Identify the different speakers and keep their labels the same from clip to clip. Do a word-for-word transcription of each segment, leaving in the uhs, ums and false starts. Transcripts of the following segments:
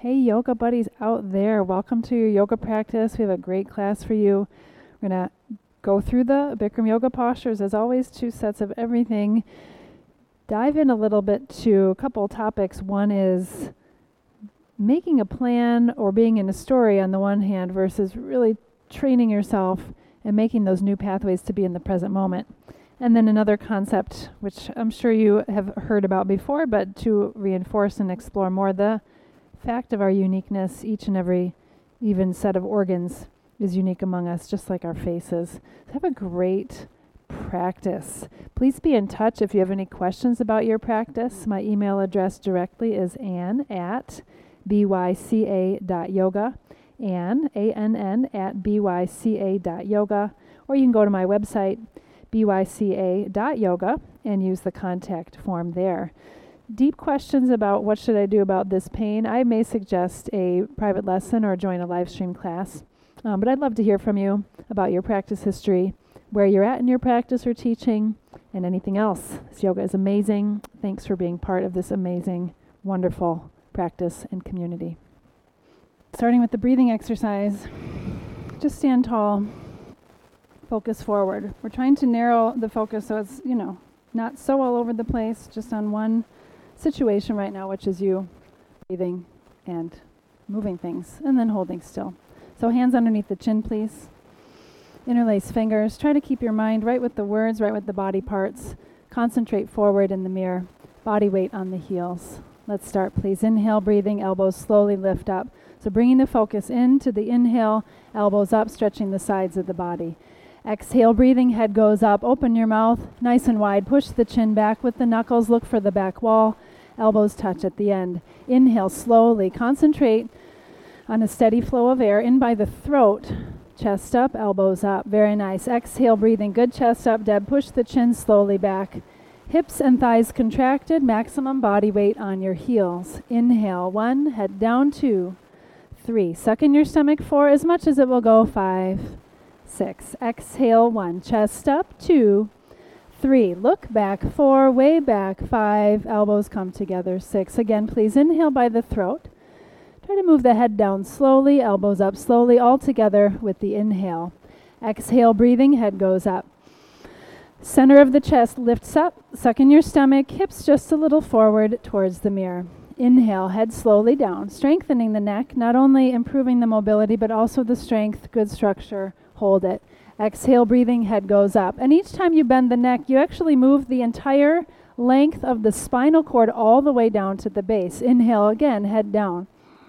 Speaker 1: Hey, yoga buddies out there. Welcome to your yoga practice. We have a great class for you. We're going to go through the Bikram yoga postures. As always, two sets of everything. Dive in a little bit to a couple topics. One is making a plan or being in a story on the one hand versus really training yourself and making those new pathways to be in the present moment. And then another concept, which I'm sure you have heard about before, but to reinforce and explore more, the fact of our uniqueness. Each and every even set of organs is unique among us, just like our faces. Have a great practice. Please be in touch if you have any questions about your practice. My email address directly is ann at byca dot yoga, Ann, A N N, at byca dot yoga, or you can go to my website, byca dot yoga, and use the contact form there. Deep questions about what should I do about this pain, I may suggest a private lesson or join a live stream class. Um, but I'd love to hear from you about your practice history, where you're at in your practice or teaching, and anything else. This yoga is amazing. Thanks for being part of this amazing, wonderful practice and community. Starting with the breathing exercise, just stand tall, focus forward. We're trying to narrow the focus so it's, you know, not so all over the place, just on one situation right now, which is you breathing and moving things and then holding still. So hands underneath the chin, please. Interlace fingers. Try to keep your mind right with the words, right with the body parts. Concentrate forward in the mirror. Body weight on the heels. Let's start, please. Inhale, breathing, elbows slowly lift up. So bringing the focus into the inhale, elbows up, stretching the sides of the body. Exhale, breathing, head goes up. Open your mouth, nice and wide. Push the chin back with the knuckles. Look for the back wall. Elbows touch at the end. Inhale, slowly. Concentrate on a steady flow of air in by the throat. Chest up, elbows up. Very nice. Exhale, breathing. Good chest up, Deb. Push the chin slowly back. Hips and thighs contracted. Maximum body weight on your heels. Inhale, one. Head down, two. Three. Suck in your stomach, four. As much as it will go, five. Six. Exhale, one. Chest up, two. Three. Look back, four. Way back, five. Elbows come together, six. Again, please inhale by the throat. Try to move the head down slowly, elbows up slowly, all together with the inhale. Exhale, breathing, head goes up. Center of the chest lifts up. Suck in your stomach, hips just a little forward towards the mirror. Inhale, head slowly down, strengthening the neck, not only improving the mobility, but also the strength, good structure. Hold it. Exhale, breathing, head goes up. And each time you bend the neck, you actually move the entire length of the spinal cord all the way down to the base. Inhale again, head down.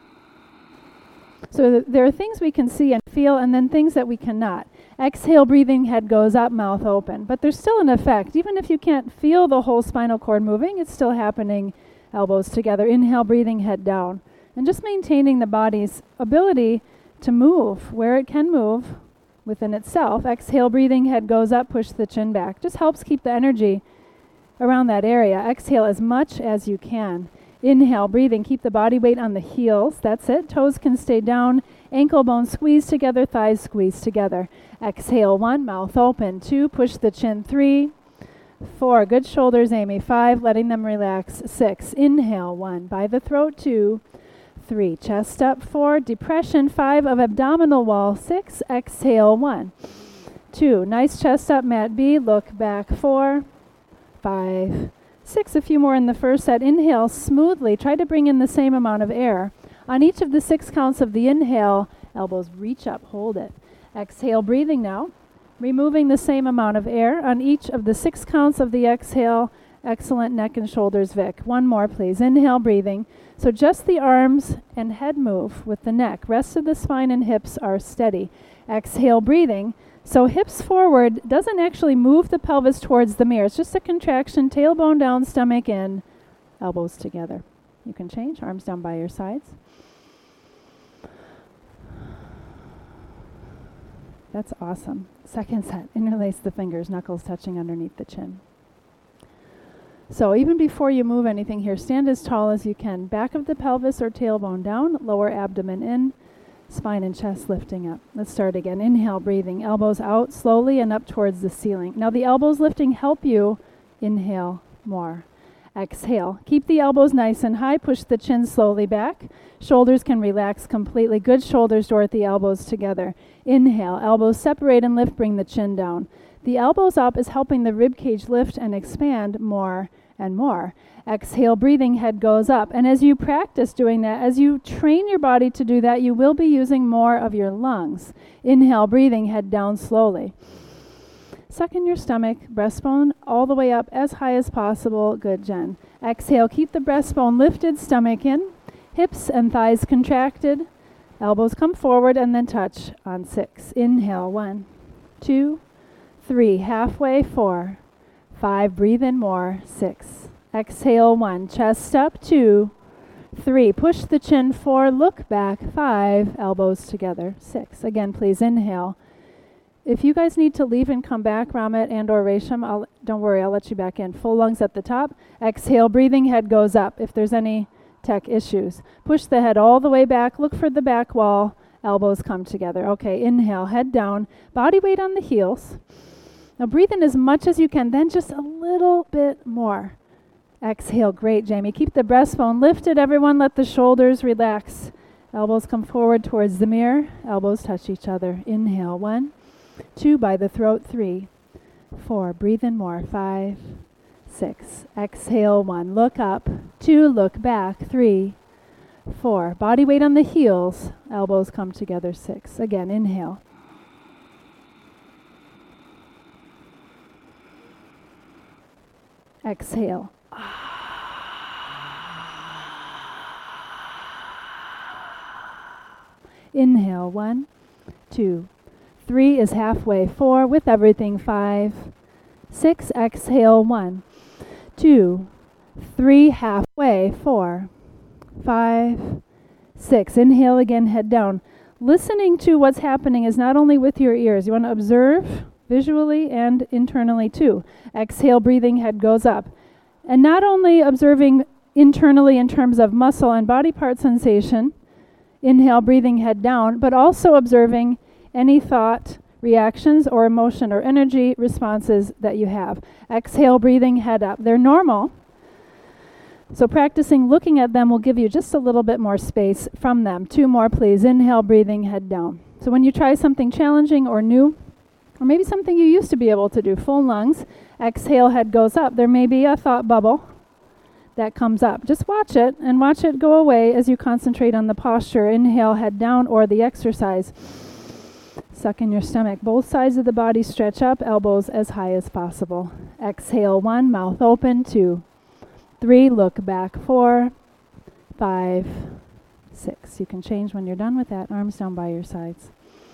Speaker 1: So th- there are things we can see and feel, and then things that we cannot. Exhale, breathing, head goes up, mouth open. But there's still an effect. Even if you can't feel the whole spinal cord moving, it's still happening. Elbows together. Inhale, breathing, head down. And just maintaining the body's ability to move where it can move within itself. Exhale, breathing, head goes up, push the chin back. Just helps keep the energy around that area. Exhale as much as you can. Inhale, breathing, keep the body weight on the heels. That's it. Toes can stay down. Ankle bones squeeze together, thighs squeeze together. Exhale, one, mouth open. Two, push the chin. Three, four, good shoulders, Amy. Five, letting them relax. Six, inhale, one, by the throat. Two, three, chest up. Four, depression. Five, of abdominal wall. Six, exhale. One, two, nice chest up, mat B. Look back. Four, five, six. A few more in the first set. Inhale smoothly. Try to bring in the same amount of air. On each of the six counts of the inhale, elbows reach up, hold it. Exhale, breathing now. Removing the same amount of air on each of the six counts of the exhale. Excellent neck and shoulders, Vic. One more, please. Inhale, breathing. So just the arms and head move with the neck. Rest of the spine and hips are steady. Exhale, breathing. So hips forward doesn't actually move the pelvis towards the mirror. It's just a contraction, tailbone down, stomach in, elbows together. You can change, arms down by your sides. That's awesome. Second set, interlace the fingers, knuckles touching underneath the chin. So even before you move anything here, stand as tall as you can. Back of the pelvis or tailbone down, lower abdomen in, spine and chest lifting up. Let's start again. Inhale, breathing, elbows out slowly and up towards the ceiling. Now the elbows lifting help you inhale more. Exhale. Keep the elbows nice and high. Push the chin slowly back. Shoulders can relax completely. Good shoulders, Dorothy. Elbows together. Inhale. Elbows separate and lift. Bring the chin down. The elbows up is helping the rib cage lift and expand more and more. Exhale, breathing, head goes up. And as you practice doing that, as you train your body to do that, you will be using more of your lungs. Inhale, breathing, head down slowly. Suck in your stomach, breastbone all the way up as high as possible. Good, Jen. Exhale, keep the breastbone lifted, stomach in, hips and thighs contracted. Elbows come forward and then touch on six. Inhale, one, two, three, halfway, four, five, breathe in more, six. Exhale, one, chest up, two, three, push the chin, four, look back, five, elbows together, six. Again, please inhale. If you guys need to leave and come back, Ramit and or Resham, I'll, don't worry, I'll let you back in. Full lungs at the top. Exhale, breathing, head goes up. If there's any tech issues, push the head all the way back, look for the back wall, elbows come together. Okay, inhale, head down, body weight on the heels. Now breathe in as much as you can, then just a little bit more. Exhale, great, Jamie. Keep the breastbone lifted, everyone. Let the shoulders relax. Elbows come forward towards the mirror. Elbows touch each other. Inhale, one, two, by the throat, three, four, breathe in more, five, six. Exhale, one, look up, two, look back, three, four. Body weight on the heels. Elbows come together, six. Again, inhale. Exhale. Inhale, one, two, three is halfway, four with everything, five, six, exhale, one, two, three, halfway, four, five, six. Inhale again, head down. Listening to what's happening is not only with your ears. You want to observe visually and internally too. Exhale, breathing, head goes up. And not only observing internally in terms of muscle and body part sensation, inhale, breathing, head down, but also observing any thought, reactions, or emotion or energy responses that you have. Exhale, breathing, head up. They're normal. So practicing looking at them will give you just a little bit more space from them. Two more, please. Inhale, breathing, head down. So when you try something challenging or new, or maybe something you used to be able to do, full lungs, exhale, head goes up. There may be a thought bubble that comes up. Just watch it and watch it go away as you concentrate on the posture. Inhale, head down, or the exercise. Suck in your stomach. Both sides of the body stretch up, elbows as high as possible. Exhale, one, mouth open, two, three, look back, four, five, six. You can change when you're done with that. Arms down by your sides.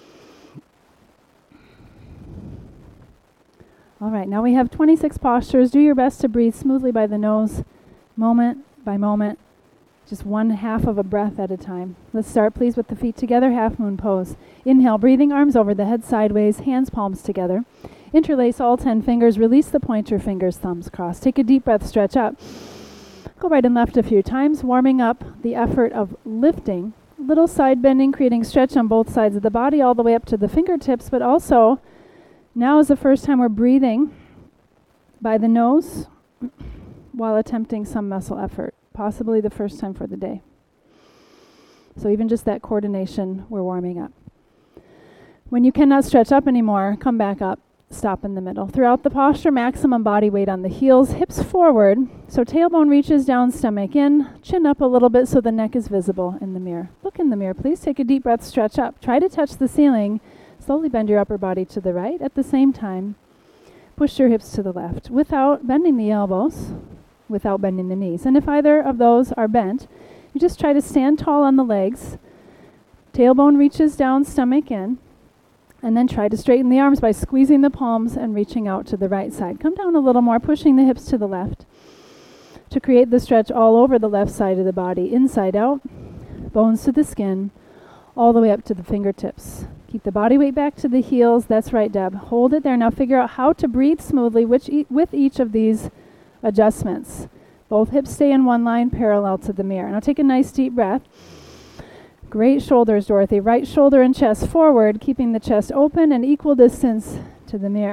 Speaker 1: All right, now we have twenty-six postures. Do your best to breathe smoothly by the nose, moment by moment, just one half of a breath at a time. Let's start, please, with the feet together, half moon pose. Inhale, breathing, arms over the head sideways, hands palms together. Interlace all ten fingers, release the pointer fingers, thumbs crossed. Take a deep breath, stretch up. Go right and left a few times, warming up the effort of lifting. Little side bending, creating stretch on both sides of the body, all the way up to the fingertips, but also now is the first time we're breathing by the nose while attempting some muscle effort, possibly the first time for the day. So even just that coordination, we're warming up. When you cannot stretch up anymore, come back up, stop in the middle. Throughout the posture, maximum body weight on the heels, hips forward, so tailbone reaches down, stomach in, chin up a little bit so the neck is visible in the mirror. Look in the mirror, please. Take a deep breath, stretch up. Try to touch the ceiling. Slowly bend your upper body to the right. At the same time, push your hips to the left without bending the elbows, without bending the knees. And if either of those are bent, you just try to stand tall on the legs. Tailbone reaches down, stomach in. And then try to straighten the arms by squeezing the palms and reaching out to the right side. Come down a little more, pushing the hips to the left to create the stretch all over the left side of the body, inside out, bones to the skin, all the way up to the fingertips. Keep the body weight back to the heels. That's right, Deb. Hold it there. Now figure out how to breathe smoothly which e- with each of these adjustments. Both hips stay in one line parallel to the mirror. Now take a nice deep breath. Great shoulders, Dorothy. Right shoulder and chest forward, keeping the chest open and equal distance to the mirror.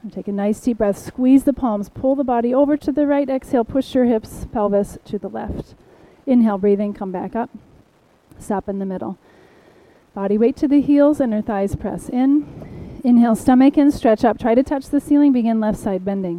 Speaker 1: And take a nice deep breath. Squeeze the palms. Pull the body over to the right. Exhale. Push your hips, pelvis to the left. Inhale, breathing. Come back up. Stop in the middle. Body weight to the heels. Inner thighs press in. Inhale, stomach in. Stretch up. Try to touch the ceiling. Begin left side bending.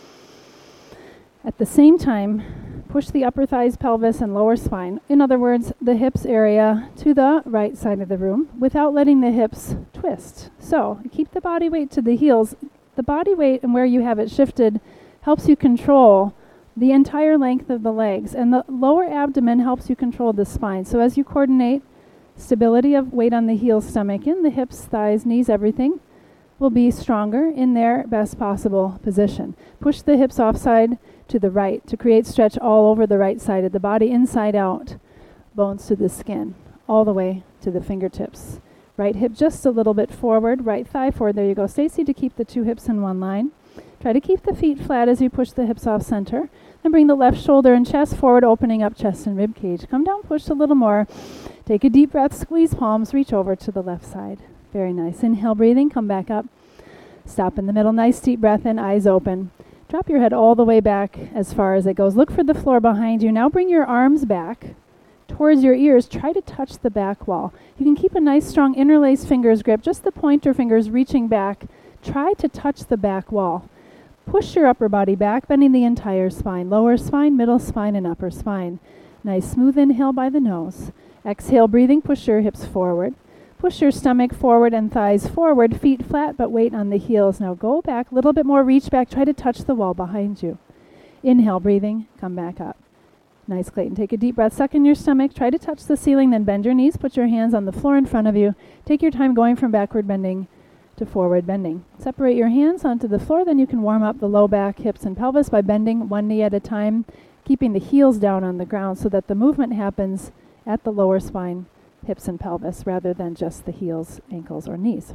Speaker 1: At the same time, push the upper thighs, pelvis, and lower spine. In other words, the hips area to the right side of the room without letting the hips twist. So keep the body weight to the heels. The body weight and where you have it shifted helps you control the entire length of the legs. And the lower abdomen helps you control the spine. So as you coordinate, stability of weight on the heels, stomach in, the hips, thighs, knees, everything will be stronger in their best possible position. Push the hips offside to the right to create stretch all over the right side of the body, inside out, bones to the skin, all the way to the fingertips. Right hip just a little bit forward, right thigh forward. There you go. Stacy, to keep the two hips in one line. Try to keep the feet flat as you push the hips off center. Then bring the left shoulder and chest forward, opening up chest and rib cage. Come down, push a little more. Take a deep breath, squeeze palms, reach over to the left side. Very nice. Inhale, breathing, come back up. Stop in the middle. Nice deep breath in, eyes open. Drop your head all the way back as far as it goes. Look for the floor behind you. Now bring your arms back towards your ears. Try to touch the back wall. You can keep a nice strong interlaced fingers grip, just the pointer fingers reaching back. Try to touch the back wall. Push your upper body back, bending the entire spine. Lower spine, middle spine, and upper spine. Nice smooth inhale by the nose. Exhale, breathing, push your hips forward. Push your stomach forward and thighs forward, feet flat but weight on the heels. Now go back, a little bit more, reach back, try to touch the wall behind you. Inhale, breathing, come back up. Nice, Clayton. Take a deep breath, suck in your stomach, try to touch the ceiling, then bend your knees, put your hands on the floor in front of you. Take your time going from backward bending to forward bending. Separate your hands onto the floor, then you can warm up the low back, hips, and pelvis by bending one knee at a time, keeping the heels down on the ground so that the movement happens at the lower spine, hips and pelvis, rather than just the heels, ankles, or knees.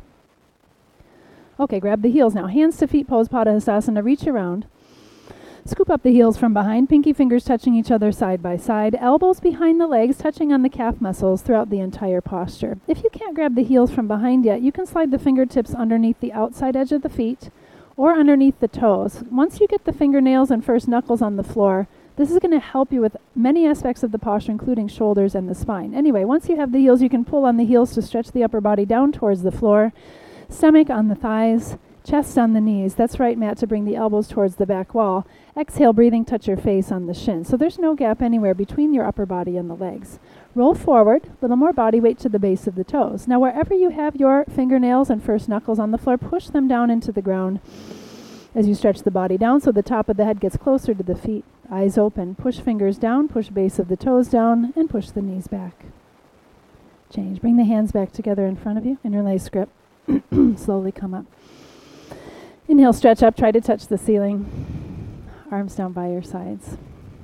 Speaker 1: Okay, grab the heels now. Hands to feet pose, Padahastasana. Reach around. Scoop up the heels from behind, pinky fingers touching each other side by side, elbows behind the legs, touching on the calf muscles throughout the entire posture. If you can't grab the heels from behind yet, you can slide the fingertips underneath the outside edge of the feet or underneath the toes. Once you get the fingernails and first knuckles on the floor, this is going to help you with many aspects of the posture, including shoulders and the spine. Anyway, once you have the heels, you can pull on the heels to stretch the upper body down towards the floor, stomach on the thighs, chest on the knees. That's right, Matt, to bring the elbows towards the back wall. Exhale, breathing, touch your face on the shin. So there's no gap anywhere between your upper body and the legs. Roll forward, a little more body weight to the base of the toes. Now, wherever you have your fingernails and first knuckles on the floor, push them down into the ground as you stretch the body down so the top of the head gets closer to the feet. Eyes open. Push fingers down, push base of the toes down, and push the knees back. Change. Bring the hands back together in front of you. Interlace grip. Slowly come up. Inhale, stretch up. Try to touch the ceiling. Arms down by your sides.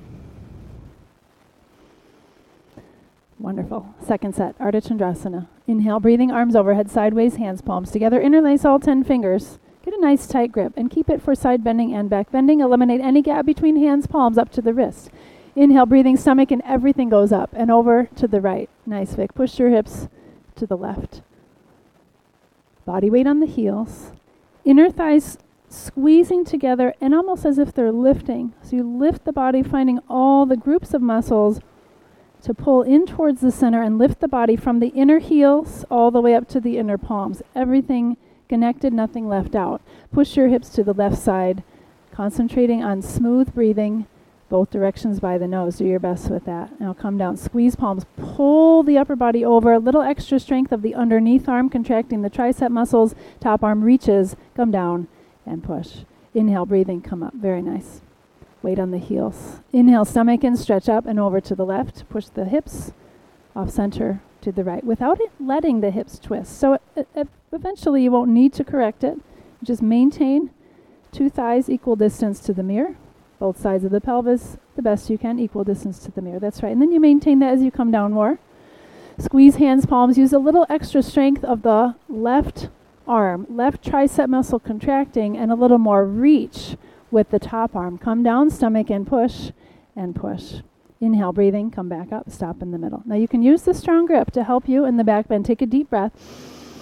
Speaker 1: Wonderful. Second set, Ardha Chandrasana. Inhale, breathing, arms overhead, sideways, hands palms together. Interlace all ten fingers. Get a nice tight grip and keep it for side bending and back bending. Eliminate any gap between hands, palms up to the wrist. Inhale, breathing, stomach, and everything goes up and over to the right. Nice, Vic. Push your hips to the left. Body weight on the heels. Inner thighs squeezing together and almost as if they're lifting. So you lift the body, finding all the groups of muscles to pull in towards the center and lift the body from the inner heels all the way up to the inner palms. Everything connected, nothing left out. Push your hips to the left side, concentrating on smooth breathing, both directions by the nose. Do your best with that. Now come down, squeeze palms, pull the upper body over, a little extra strength of the underneath arm, contracting the tricep muscles, top arm reaches, come down and push. Inhale, breathing, come up. Very nice. Weight on the heels. Inhale, stomach in, stretch up and over to the left. Push the hips off center to the right without it letting the hips twist. So it, it, eventually you won't need to correct it. Just maintain two thighs equal distance to the mirror. Both sides of the pelvis, the best you can, equal distance to the mirror. That's right. And then you maintain that as you come down more. Squeeze hands, palms. Use a little extra strength of the left arm, left tricep muscle contracting, and a little more reach with the top arm. Come down, stomach in, push, and push. Inhale, breathing, come back up, stop in the middle. Now you can use the strong grip to help you in the back bend. Take a deep breath.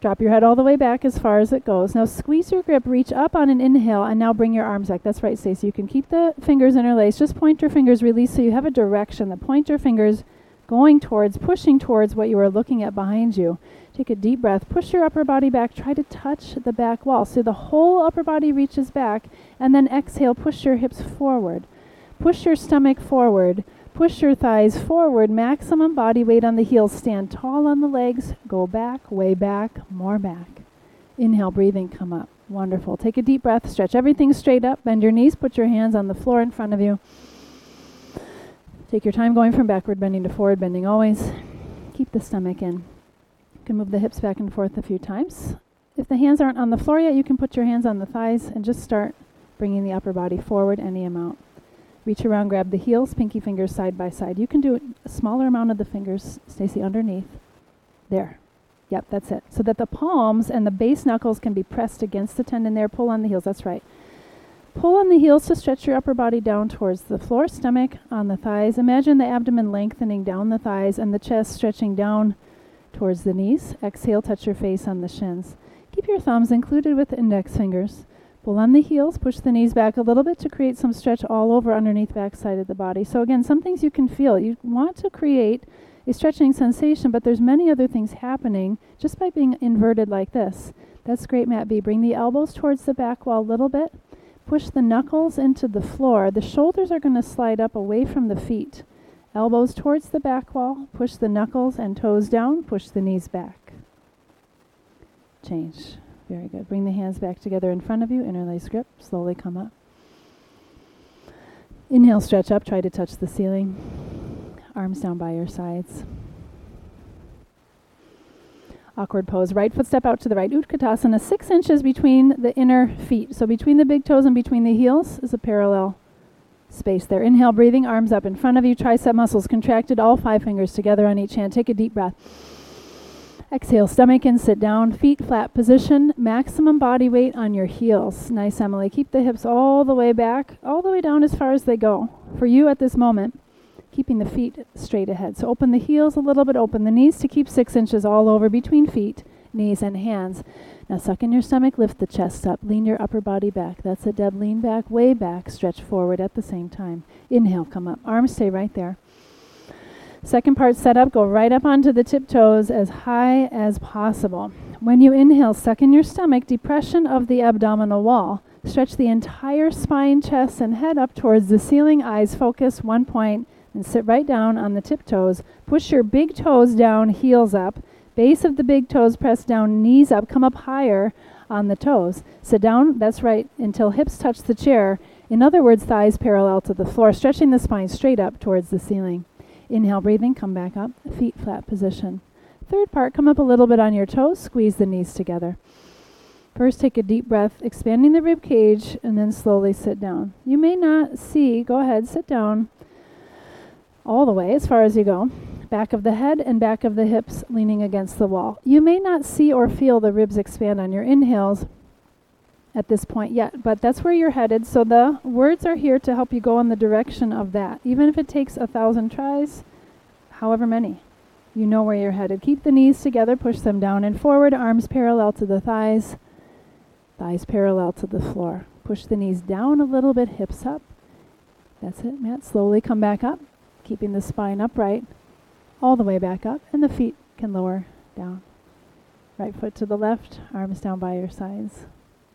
Speaker 1: Drop your head all the way back as far as it goes. Now squeeze your grip, reach up on an inhale, and now bring your arms back. That's right, Stacey. You can keep the fingers interlaced. Just pointer fingers release so you have a direction. The pointer fingers going towards, pushing towards what you are looking at behind you. Take a deep breath. Push your upper body back. Try to touch the back wall. So the whole upper body reaches back, and then exhale, push your hips forward. Push your stomach forward. Push your thighs forward, maximum body weight on the heels. Stand tall on the legs. Go back, way back, more back. Inhale, breathing, come up. Wonderful. Take a deep breath. Stretch everything straight up. Bend your knees. Put your hands on the floor in front of you. Take your time going from backward bending to forward bending always. Keep the stomach in. You can move the hips back and forth a few times. If the hands aren't on the floor yet, you can put your hands on the thighs and just start bringing the upper body forward any amount. Reach around, grab the heels, pinky fingers side by side. You can do a smaller amount of the fingers, Stacey, underneath. There. Yep, that's it. So that the palms and the base knuckles can be pressed against the tendon there. Pull on the heels, that's right. Pull on the heels to stretch your upper body down towards the floor, stomach on the thighs. Imagine the abdomen lengthening down the thighs and the chest stretching down towards the knees. Exhale, touch your face on the shins. Keep your thumbs included with the index fingers. Pull on the heels, push the knees back a little bit to create some stretch all over underneath back side of the body. So again, some things you can feel. You want to create a stretching sensation, but there's many other things happening just by being inverted like this. That's great, Matt B. Bring the elbows towards the back wall a little bit. Push the knuckles into the floor. The shoulders are going to slide up away from the feet. Elbows towards the back wall. Push the knuckles and toes down. Push the knees back. Change. Very good. Bring the hands back together in front of you. Interlace grip. Slowly come up. Inhale, stretch up. Try to touch the ceiling. Arms down by your sides. Awkward pose. Right foot step out to the right. Utkatasana. Six inches between the inner feet. So between the big toes and between the heels is a parallel space there. Inhale, breathing. Arms up in front of you. Tricep muscles contracted. All five fingers together on each hand. Take a deep breath. Exhale, stomach in, sit down, feet flat position, maximum body weight on your heels. Nice, Emily. Keep the hips all the way back, all the way down as far as they go. For you at this moment, keeping the feet straight ahead. So open the heels a little bit, open the knees to keep six inches all over between feet, knees, and hands. Now suck in your stomach, lift the chest up, lean your upper body back. That's it, Deb. Lean back, way back, stretch forward at the same time. Inhale, come up. Arms stay right there. Second part, set up, go right up onto the tiptoes as high as possible. When you inhale, suck in your stomach, depression of the abdominal wall. Stretch the entire spine, chest, and head up towards the ceiling. Eyes focus, one point, and sit right down on the tiptoes. Push your big toes down, heels up. Base of the big toes press down, knees up, come up higher on the toes. Sit down, that's right, until hips touch the chair. In other words, thighs parallel to the floor, stretching the spine straight up towards the ceiling. Inhale, breathing, come back up, feet flat position. Third part, come up a little bit on your toes, squeeze the knees together. First, take a deep breath, expanding the rib cage, and then slowly sit down. You may not see, go ahead, sit down all the way as far as you go. Back of the head and back of the hips leaning against the wall. You may not see or feel the ribs expand on your inhales at this point yet, but that's where you're headed. So the words are here to help you go in the direction of that. Even if it takes a thousand tries, however many, you know where you're headed. Keep the knees together, push them down and forward, arms parallel to the thighs, thighs parallel to the floor. Push the knees down a little bit, hips up. That's it, Matt. Slowly come back up, keeping the spine upright, all the way back up, and the feet can lower down. Right foot to the left, arms down by your sides.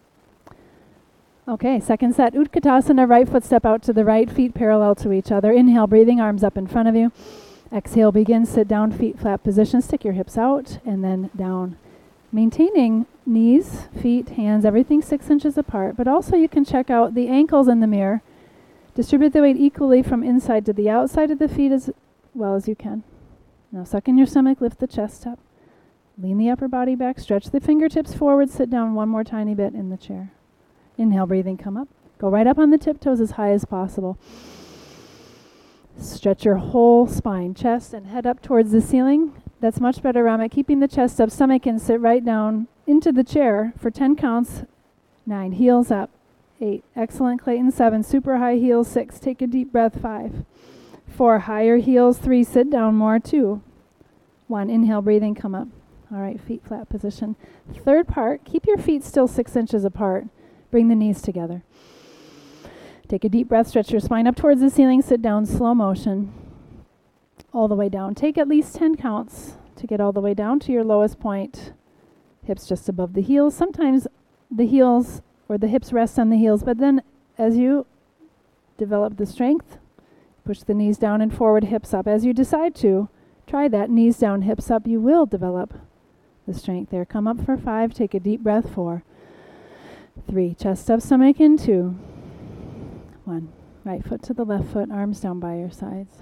Speaker 1: Okay, second set, Utkatasana, right foot step out to the right, feet parallel to each other. Inhale, breathing, arms up in front of you. Exhale, begin, sit down, feet flat position, stick your hips out, and then down. Maintaining knees, feet, hands, everything six inches apart, but also you can check out the ankles in the mirror. Distribute the weight equally from inside to the outside of the feet as well as you can. Now suck in your stomach, lift the chest up. Lean the upper body back, stretch the fingertips forward, sit down one more tiny bit in the chair. Inhale, breathing, come up. Go right up on the tiptoes as high as possible. Stretch your whole spine, chest and head up towards the ceiling. That's much better, Ramit. Keeping the chest up, stomach in, sit right down into the chair for ten counts. Nine, heels up. Eight, excellent, Clayton. Seven, super high heels. Six, take a deep breath. Five. Four, higher heels. Three, sit down more. Two. One, inhale, breathing, come up. All right, feet flat position. Third part, keep your feet still six inches apart. Bring the knees together. Take a deep breath, stretch your spine up towards the ceiling, sit down, slow motion, all the way down. Take at least ten counts to get all the way down to your lowest point. Hips just above the heels. Sometimes the heels or the hips rest on the heels, but then as you develop the strength, push the knees down and forward, hips up. As you decide to, try that, knees down, hips up. You will develop the strength there. Come up for five. Take a deep breath. Four, three, chest up, stomach in. Two, one. Right foot to the left foot, arms down by your sides.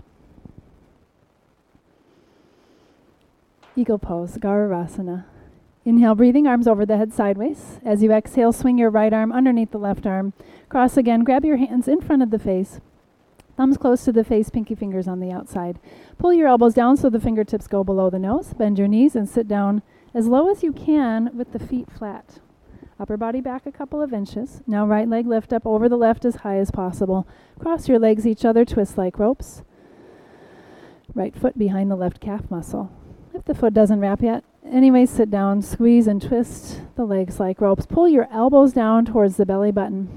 Speaker 1: Eagle pose, Garurasana. Inhale, breathing, arms over the head sideways. As you exhale, swing your right arm underneath the left arm. Cross again. Grab your hands in front of the face. Thumbs close to the face, pinky fingers on the outside. Pull your elbows down so the fingertips go below the nose. Bend your knees and sit down as low as you can with the feet flat. Upper body back a couple of inches. Now right leg lift up over the left as high as possible. Cross your legs each other, twist like ropes. Right foot behind the left calf muscle. If the foot doesn't wrap yet, anyway, sit down, squeeze and twist the legs like ropes. Pull your elbows down towards the belly button.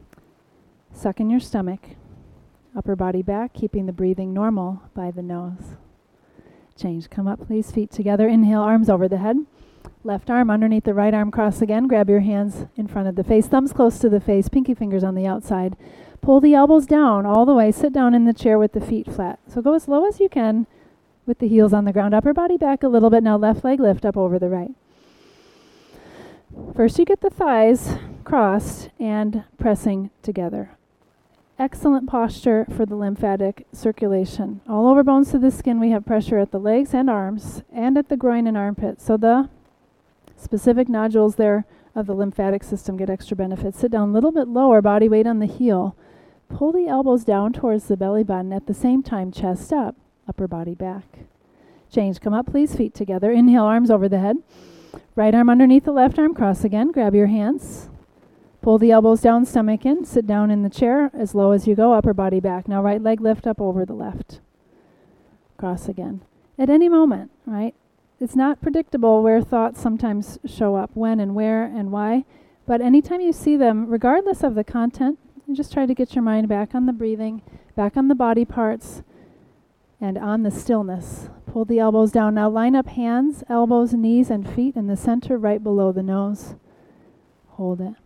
Speaker 1: Suck in your stomach. Upper body back, keeping the breathing normal by the nose. Change. Come up, please. Feet together. Inhale, arms over the head. Left arm underneath the right arm. Cross again. Grab your hands in front of the face. Thumbs close to the face. Pinky fingers on the outside. Pull the elbows down all the way. Sit down in the chair with the feet flat. So go as low as you can with the heels on the ground. Upper body back a little bit. Now left leg lift up over the right. First you get the thighs crossed and pressing together. Excellent posture for the lymphatic circulation. All over bones to the skin, we have pressure at the legs and arms and at the groin and armpit. So the specific nodules there of the lymphatic system get extra benefits. Sit down a little bit lower, body weight on the heel. Pull the elbows down towards the belly button. At the same time, chest up, upper body back. Change. Come up, please. Feet together. Inhale, arms over the head. Right arm underneath the left arm. Cross again. Grab your hands. Pull the elbows down, stomach in. Sit down in the chair as low as you go, upper body back. Now right leg lift up over the left. Cross again. At any moment, right? It's not predictable where thoughts sometimes show up, when and where and why. But anytime you see them, regardless of the content, you just try to get your mind back on the breathing, back on the body parts, and on the stillness. Pull the elbows down. Now line up hands, elbows, knees, and feet in the center right below the nose. Hold it.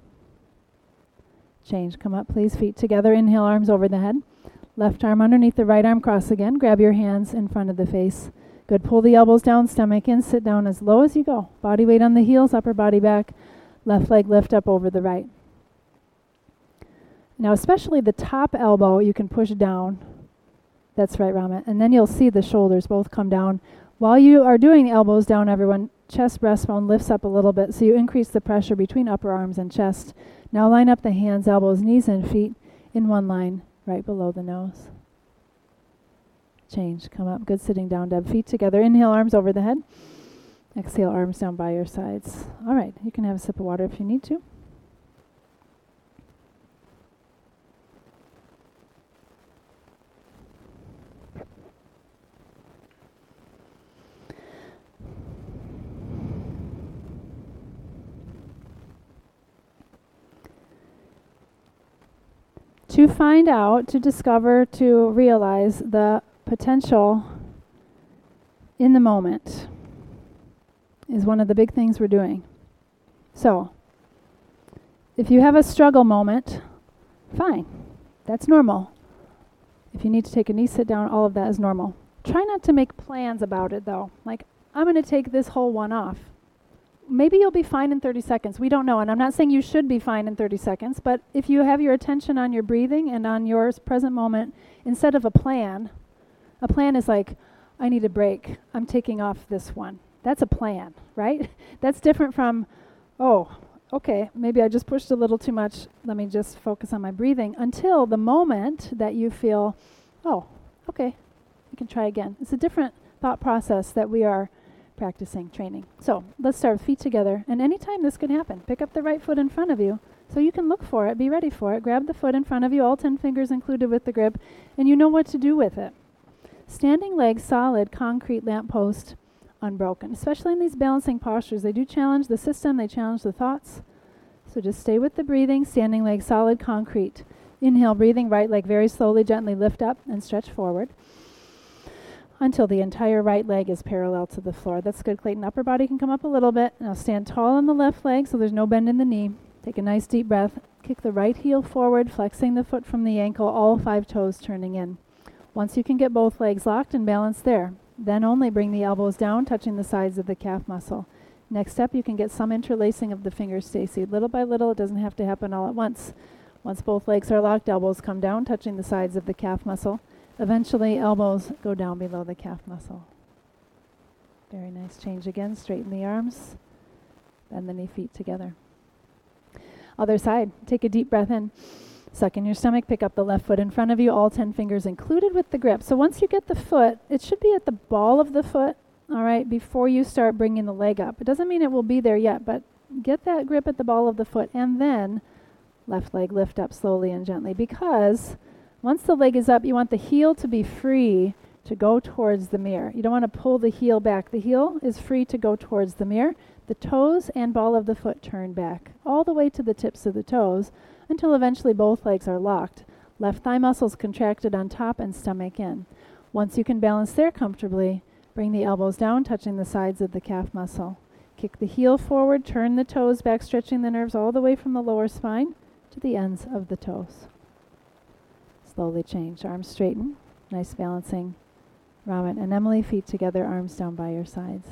Speaker 1: Change. Come up, please. Feet together. Inhale, arms over the head. Left arm underneath the right arm. Cross again. Grab your hands in front of the face. Good. Pull the elbows down, stomach in. Sit down as low as you go. Body weight on the heels, upper body back. Left leg lift up over the right. Now, especially the top elbow, you can push down. That's right, Ramit. And then you'll see the shoulders both come down. While you are doing the elbows down, everyone, chest breastbone lifts up a little bit, so you increase the pressure between upper arms and chest. Now line up the hands, elbows, knees, and feet in one line right below the nose. Change. Come up. Good. Sitting down, Deb. Feet together. Inhale, arms over the head. Exhale, arms down by your sides. All right. You can have a sip of water if you need to. To find out, to discover, to realize the potential in the moment is one of the big things we're doing. So, if you have a struggle moment, fine. That's normal. If you need to take a knee, sit down, all of that is normal. Try not to make plans about it, though. Like, I'm going to take this whole one off. Maybe you'll be fine in thirty seconds. We don't know. And I'm not saying you should be fine in thirty seconds, but if you have your attention on your breathing and on your present moment, instead of a plan, a plan is like, I need a break. I'm taking off this one. That's a plan, right? That's different from, oh, okay, maybe I just pushed a little too much. Let me just focus on my breathing until the moment that you feel, oh, okay, you can try again. It's a different thought process that we are practicing, training. So let's start with feet together. And anytime this could happen, pick up the right foot in front of you so you can look for it, be ready for it. Grab the foot in front of you, all ten fingers included with the grip, and you know what to do with it. Standing legs solid, concrete lamppost unbroken. Especially in these balancing postures, they do challenge the system, they challenge the thoughts. So just stay with the breathing, standing leg solid concrete. Inhale, breathing, right leg very slowly, gently lift up and stretch forward until the entire right leg is parallel to the floor. That's good, Clayton. Upper body can come up a little bit. Now stand tall on the left leg so there's no bend in the knee. Take a nice deep breath. Kick the right heel forward, flexing the foot from the ankle, all five toes turning in. Once you can get both legs locked and balanced there, then only bring the elbows down, touching the sides of the calf muscle. Next step, you can get some interlacing of the fingers, Stacy. Little by little, it doesn't have to happen all at once. Once both legs are locked, elbows come down, touching the sides of the calf muscle. Eventually, elbows go down below the calf muscle. Very nice change again. Straighten the arms. Bend the knee feet together. Other side. Take a deep breath in. Suck in your stomach. Pick up the left foot in front of you, all ten fingers included with the grip. So once you get the foot, it should be at the ball of the foot, all right, before you start bringing the leg up. It doesn't mean it will be there yet, but get that grip at the ball of the foot, and then left leg lift up slowly and gently, because once the leg is up, you want the heel to be free to go towards the mirror. You don't want to pull the heel back. The heel is free to go towards the mirror. The toes and ball of the foot turn back all the way to the tips of the toes until eventually both legs are locked. Left thigh muscles contracted on top and stomach in. Once you can balance there comfortably, bring the elbows down, touching the sides of the calf muscle. Kick the heel forward, turn the toes back, stretching the nerves all the way from the lower spine to the ends of the toes. Slowly change. Arms straighten. Nice balancing. Raman and Emily, feet together, arms down by your sides.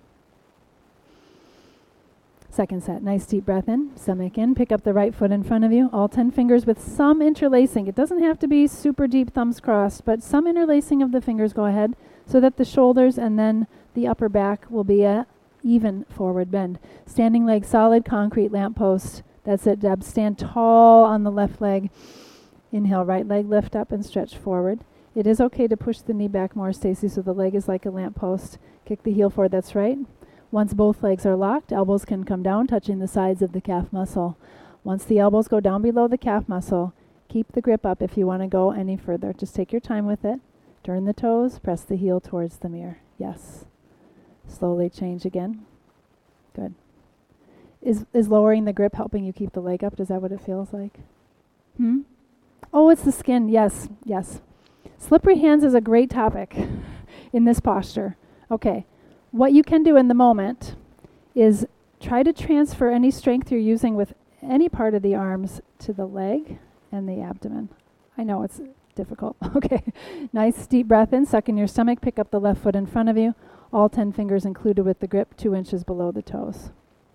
Speaker 1: Second set. Nice deep breath in. Stomach in. Pick up the right foot in front of you. All ten fingers with some interlacing. It doesn't have to be super deep, thumbs crossed, but some interlacing of the fingers. Go ahead so that the shoulders and then the upper back will be a even forward bend. Standing leg solid, concrete lamppost. That's it, Deb. Stand tall on the left leg. Inhale, right leg lift up and stretch forward. It is okay to push the knee back more, Stacy, so the leg is like a lamppost. Kick the heel forward, that's right. Once both legs are locked, elbows can come down, touching the sides of the calf muscle. Once the elbows go down below the calf muscle, keep the grip up if you want to go any further. Just take your time with it. Turn the toes, press the heel towards the mirror. Yes. Slowly change again. Good. Is is lowering the grip helping you keep the leg up? Is that what it feels like? Hmm? Oh, it's the skin. Yes, yes. Slippery hands is a great topic in this posture. Okay. What you can do in the moment is try to transfer any strength you're using with any part of the arms to the leg and the abdomen. I know it's difficult. Okay. Nice deep breath in. Suck in your stomach. Pick up the left foot in front of you. All ten fingers included with the grip, two inches below the toes.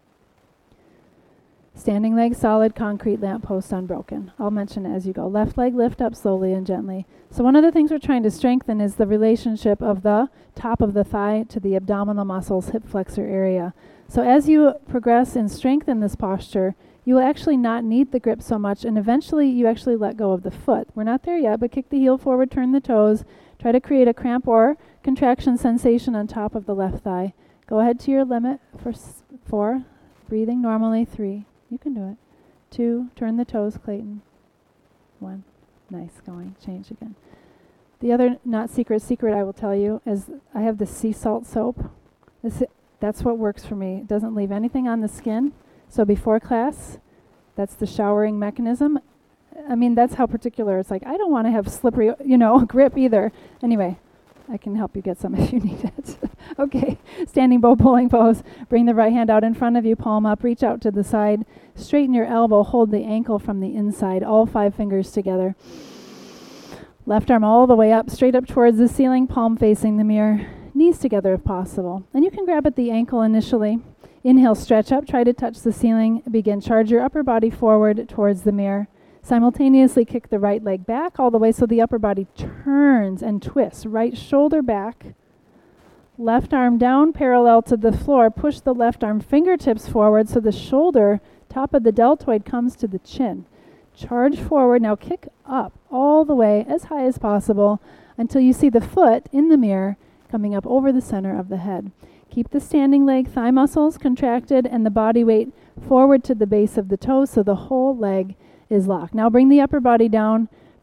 Speaker 1: Standing leg solid, concrete lamppost unbroken. I'll mention it as you go. Left leg lift up slowly and gently. So one of the things we're trying to strengthen is the relationship of the top of the thigh to the abdominal muscles, hip flexor area. So as you progress and strengthen this posture, you will actually not need the grip so much, and eventually you actually let go of the foot. We're not there yet, but kick the heel forward, turn the toes. Try to create a cramp or contraction sensation on top of the left thigh. Go ahead to your limit for s- four. Breathing normally. Three. You can do it. Two. Turn the toes, Clayton. One. Nice. Going. Change again. The other not secret secret I will tell you is I have the sea salt soap. This, that's what works for me. It doesn't leave anything on the skin. So before class, that's the showering mechanism. I mean, that's how particular. It's like, I don't want to have slippery, you know, grip either. Anyway, I can help you get some if you need it. Okay, standing bow pulling pose. Bring the right hand out in front of you, palm up, reach out to the side. Straighten your elbow, hold the ankle from the inside, all five fingers together. Left arm all the way up, straight up towards the ceiling, palm facing the mirror. Knees together if possible. And you can grab at the ankle initially. Inhale, stretch up, try to touch the ceiling. Begin, charge your upper body forward towards the mirror. Simultaneously kick the right leg back all the way so the upper body turns and twists. Right shoulder back. Left arm down parallel to the floor. Push the left arm fingertips forward so the shoulder, top of the deltoid, comes to the chin. Charge forward. Now kick up all the way as high as possible until you see the foot in the mirror coming up over the center of the head. Keep the standing leg thigh muscles contracted and the body weight forward to the base of the toes so the whole leg is locked. Now bring the upper body down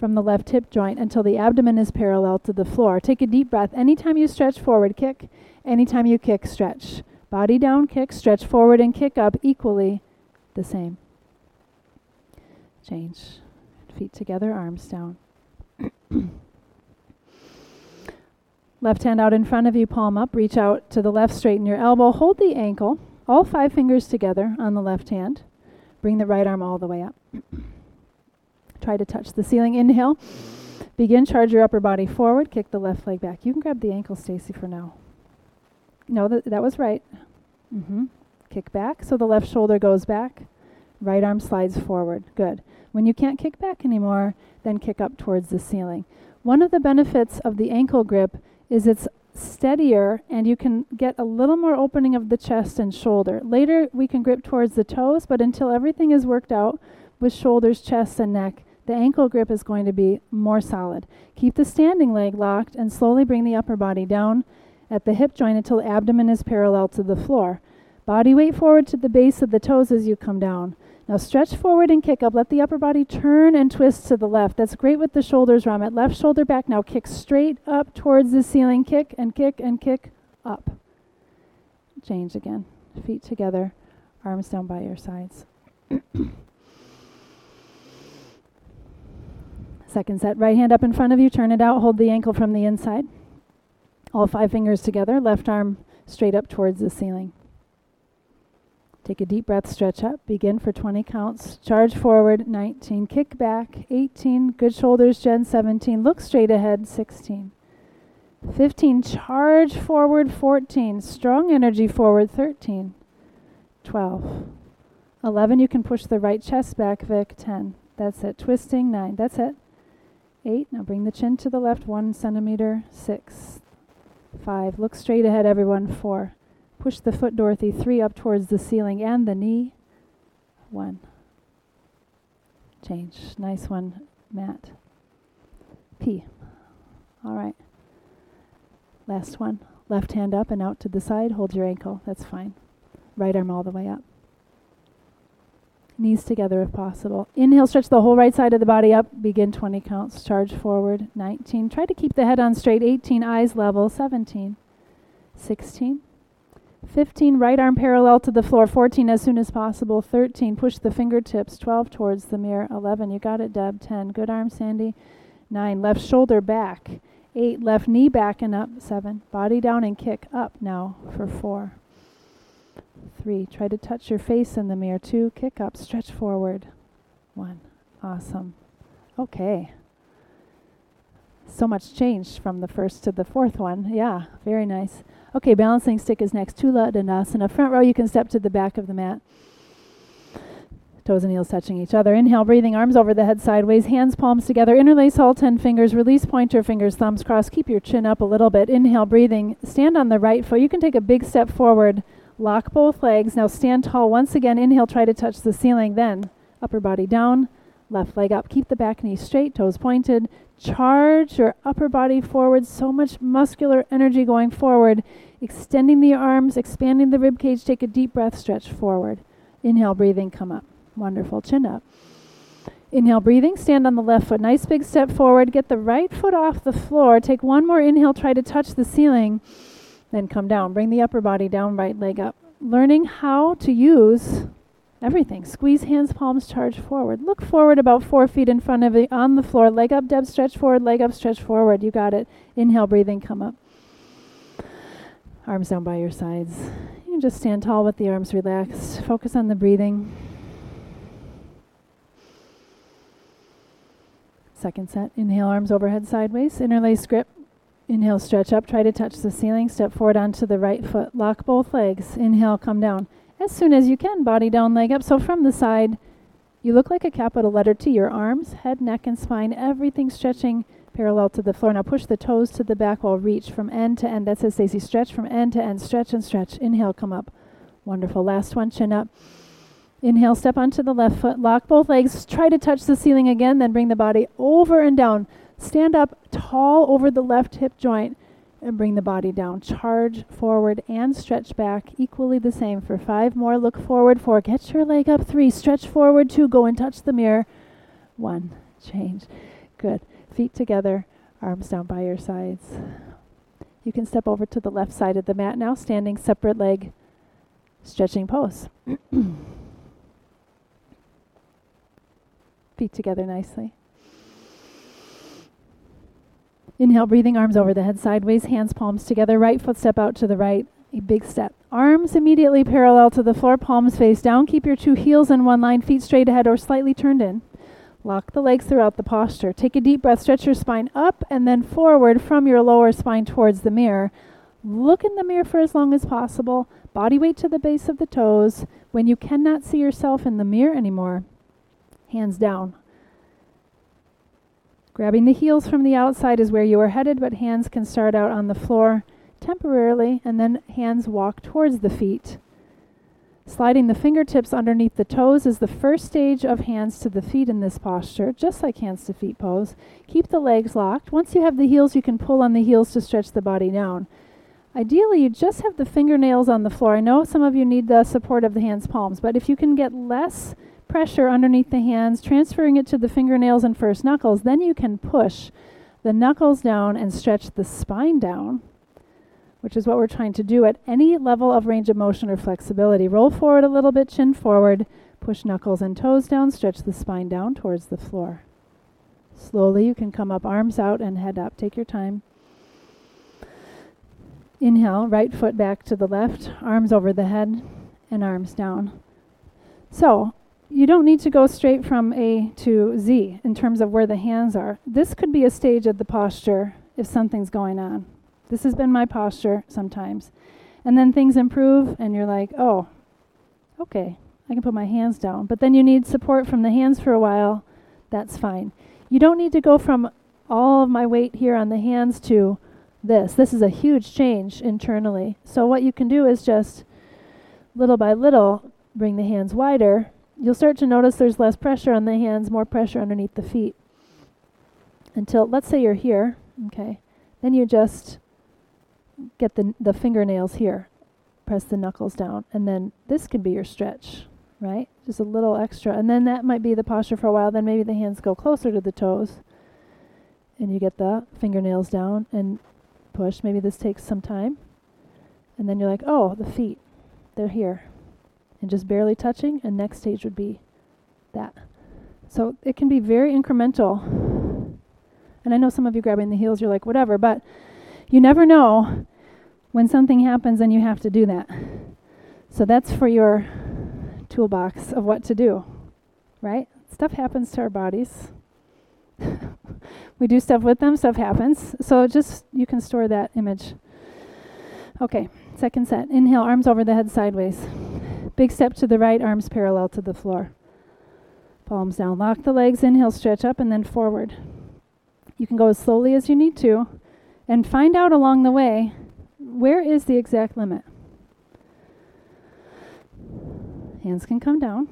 Speaker 1: from the left hip joint until the abdomen is parallel to the floor. Take a deep breath. Anytime you stretch forward, kick. Anytime you kick, stretch. Body down, kick, stretch forward and kick up, equally the same. Change. Feet together, arms down. Left hand out in front of you, palm up. Reach out to the left, straighten your elbow. Hold the ankle, all five fingers together on the left hand. Bring the right arm all the way up. Try to touch the ceiling. Inhale. Begin, charge your upper body forward. Kick the left leg back. You can grab the ankle, Stacy, for now. No, th- that was right. Mm-hmm. Kick back, so the left shoulder goes back. Right arm slides forward. Good. When you can't kick back anymore, then kick up towards the ceiling. One of the benefits of the ankle grip is it's steadier and you can get a little more opening of the chest and shoulder. Later, we can grip towards the toes, but until everything is worked out with shoulders, chest, and neck, the ankle grip is going to be more solid. Keep the standing leg locked and slowly bring the upper body down at the hip joint until the abdomen is parallel to the floor. Body weight forward to the base of the toes as you come down. Now stretch forward and kick up. Let the upper body turn and twist to the left. That's great with the shoulders, Ramit. Left shoulder back. Now kick straight up towards the ceiling. Kick and kick and kick up. Change again. Feet together, arms down by your sides. Second set. Right hand up in front of you. Turn it out. Hold the ankle from the inside. All five fingers together. Left arm straight up towards the ceiling. Take a deep breath, stretch up, begin for twenty counts, charge forward, nineteen, kick back, eighteen, good shoulders, Jen, seventeen, look straight ahead, sixteen, fifteen, charge forward, fourteen, strong energy forward, thirteen, twelve, eleven, you can push the right chest back, Vic, ten, that's it, twisting, nine, that's it, eight, now bring the chin to the left, one centimeter, six, five, look straight ahead, everyone, four, push the foot, Dorothy, three up towards the ceiling and the knee. One. Change. Nice one, Matt. P. All right. Last one. Left hand up and out to the side. Hold your ankle. That's fine. Right arm all the way up. Knees together if possible. Inhale, stretch the whole right side of the body up. Begin twenty counts. Charge forward. nineteen. Try to keep the head on straight. eighteen. Eyes level. seventeen. sixteen. fifteen, right arm parallel to the floor. fourteen, as soon as possible. thirteen, push the fingertips. twelve, towards the mirror. eleven, you got it, Deb. ten, good arm, Sandy. nine, left shoulder back. eight, left knee back and up. seven, body down and kick up now for four. three, try to touch your face in the mirror. two, kick up, stretch forward. one, awesome. Okay. So much change from the first to the fourth one. Yeah, very nice. Okay, balancing stick is next. Tula Dandasana. Front row, you can step to the back of the mat. Toes and heels touching each other. Inhale, breathing, arms over the head sideways, hands, palms together. Interlace all ten fingers. Release pointer fingers, thumbs crossed. Keep your chin up a little bit. Inhale, breathing. Stand on the right foot. You can take a big step forward. Lock both legs. Now stand tall. Once again, inhale, try to touch the ceiling. Then upper body down, left leg up. Keep the back knee straight, toes pointed. Charge your upper body forward. So much muscular energy going forward. Extending the arms, expanding the rib cage. Take a deep breath, stretch forward. Inhale, breathing, come up. Wonderful, chin up. Inhale, breathing, stand on the left foot. Nice big step forward. Get the right foot off the floor. Take one more inhale, try to touch the ceiling. Then come down. Bring the upper body down, right leg up. Learning how to use everything. Squeeze hands, palms, charge forward. Look forward about four feet in front of you on the floor. Leg up, Deb, stretch forward. Leg up, stretch forward. You got it. Inhale, breathing, come up. Arms down by your sides. You can just stand tall with the arms relaxed. Focus on the breathing. Second set. Inhale, arms overhead sideways. Interlace grip. Inhale, stretch up. Try to touch the ceiling. Step forward onto the right foot. Lock both legs. Inhale, come down. As soon as you can, body down, leg up. So from the side, you look like a capital letter T. Your arms, head, neck, and spine, everything stretching parallel to the floor. Now push the toes to the back wall. Reach from end to end. That's it, Stacy. Stretch from end to end. Stretch and stretch. Inhale, come up. Wonderful. Last one, chin up. Inhale, step onto the left foot. Lock both legs. Try to touch the ceiling again. Then bring the body over and down. Stand up tall over the left hip joint and bring the body down. Charge forward and stretch back. Equally the same for five more. Look forward. Four. Get your leg up. Three. Stretch forward. Two. Go and touch the mirror. One. Change. Good. Feet together, arms down by your sides. You can step over to the left side of the mat now, standing separate leg, stretching pose. Feet together nicely. Inhale, breathing, arms over the head sideways, hands palms together, right foot step out to the right, a big step. Arms immediately parallel to the floor, palms face down. Keep your two heels in one line, feet straight ahead or slightly turned in. Lock the legs throughout the posture. Take a deep breath, stretch your spine up and then forward from your lower spine towards the mirror. Look in the mirror for as long as possible. Body weight to the base of the toes. When you cannot see yourself in the mirror anymore, hands down. Grabbing the heels from the outside is where you are headed, but hands can start out on the floor temporarily, and then hands walk towards the feet. Sliding the fingertips underneath the toes is the first stage of hands to the feet in this posture, just like hands to feet pose. Keep the legs locked. Once you have the heels, you can pull on the heels to stretch the body down. Ideally, you just have the fingernails on the floor. I know some of you need the support of the hands' palms, but if you can get less pressure underneath the hands, transferring it to the fingernails and first knuckles, then you can push the knuckles down and stretch the spine down, which is what we're trying to do at any level of range of motion or flexibility. Roll forward a little bit, chin forward, push knuckles and toes down, stretch the spine down towards the floor. Slowly you can come up, arms out and head up. Take your time. Inhale, right foot back to the left, arms over the head and arms down. So, you don't need to go straight from A to Z in terms of where the hands are. This could be a stage of the posture if something's going on. This has been my posture sometimes. And then things improve and you're like, oh, okay, I can put my hands down. But then you need support from the hands for a while. That's fine. You don't need to go from all of my weight here on the hands to this. This is a huge change internally. So what you can do is just little by little bring the hands wider. You'll start to notice there's less pressure on the hands, more pressure underneath the feet. Until, let's say you're here, okay, then you just get the the fingernails here, press the knuckles down, and then this could be your stretch, right? Just a little extra, and then that might be the posture for a while. Then maybe the hands go closer to the toes, and you get the fingernails down and push. Maybe this takes some time, and then you're like, oh, the feet, they're here. And just barely touching, and next stage would be that. So it can be very incremental. And I know some of you grabbing the heels, you're like, whatever, but you never know when something happens and you have to do that. So that's for your toolbox of what to do, right? Stuff happens to our bodies. We do stuff with them, stuff happens. So just, you can store that image. Okay, second set. Inhale, arms over the head sideways. Big step to the right, arms parallel to the floor. Palms down. Lock the legs, inhale, stretch up, and then forward. You can go as slowly as you need to, and find out along the way, where is the exact limit? Hands can come down.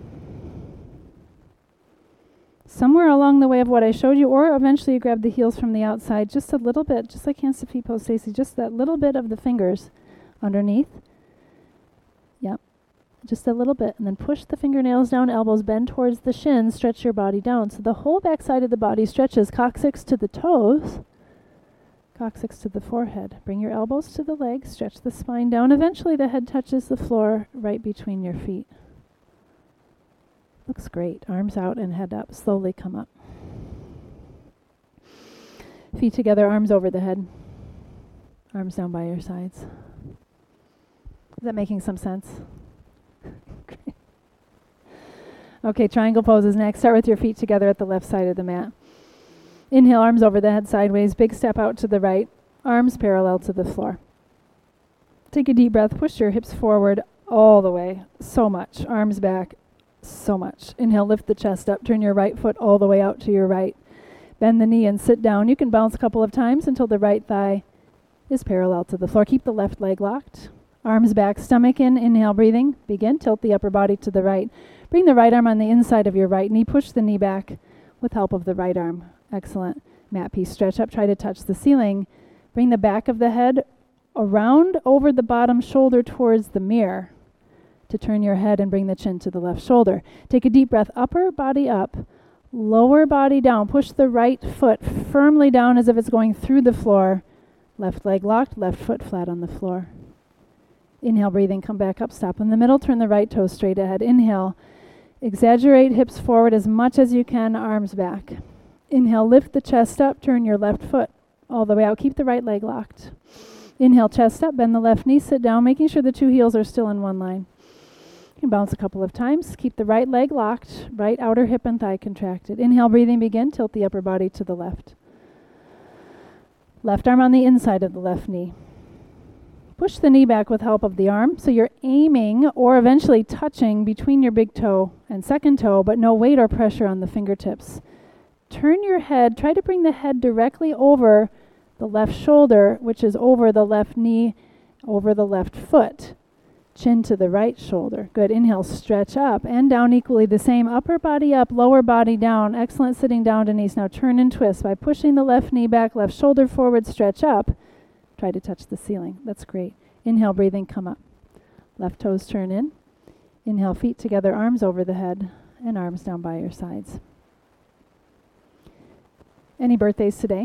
Speaker 1: Somewhere along the way of what I showed you, or eventually you grab the heels from the outside, just a little bit, just like hands to feet pose, Stacy, just that little bit of the fingers underneath. Yep. Just a little bit, and then push the fingernails down, elbows bend towards the shins, stretch your body down. So the whole back side of the body stretches, coccyx to the toes, coccyx to the forehead. Bring your elbows to the legs, stretch the spine down. Eventually the head touches the floor right between your feet. Looks great. Arms out and head up. Slowly come up. Feet together, arms over the head. Arms down by your sides. Is that making some sense? Okay, triangle pose is next. Start with your feet together at the left side of the mat. Inhale, arms over the head sideways. Big step out to the right. Arms parallel to the floor. Take a deep breath. Push your hips forward all the way. So much. Arms back. So much. Inhale, lift the chest up. Turn your right foot all the way out to your right. Bend the knee and sit down. You can bounce a couple of times until the right thigh is parallel to the floor. Keep the left leg locked. Arms back, stomach in. Inhale, breathing. Begin. Tilt the upper body to the right. Bring the right arm on the inside of your right knee. Push the knee back with help of the right arm. Excellent. Mat piece. Stretch up. Try to touch the ceiling. Bring the back of the head around over the bottom shoulder towards the mirror to turn your head and bring the chin to the left shoulder. Take a deep breath. Upper body up. Lower body down. Push the right foot firmly down as if it's going through the floor. Left leg locked, left foot flat on the floor. Inhale, breathing, come back up, stop in the middle, turn the right toe straight ahead. Inhale, exaggerate hips forward as much as you can, arms back. Inhale, lift the chest up, turn your left foot all the way out. Keep the right leg locked. Inhale, chest up, bend the left knee, sit down, making sure the two heels are still in one line. You can bounce a couple of times. Keep the right leg locked, right outer hip and thigh contracted. Inhale, breathing, begin. Tilt the upper body to the left. Left arm on the inside of the left knee. Push the knee back with help of the arm, so you're aiming or eventually touching between your big toe and second toe, but no weight or pressure on the fingertips. Turn your head, try to bring the head directly over the left shoulder, which is over the left knee, over the left foot. Chin to the right shoulder. Good. Inhale, stretch up and down equally. The same. Upper body up, lower body down. Excellent sitting down, Denise. Now turn and twist by pushing the left knee back, left shoulder forward, stretch up. Try to touch the ceiling. That's great. Inhale, breathing, come up. Left toes turn in. Inhale, feet together, arms over the head, and arms down by your sides. Any birthdays today?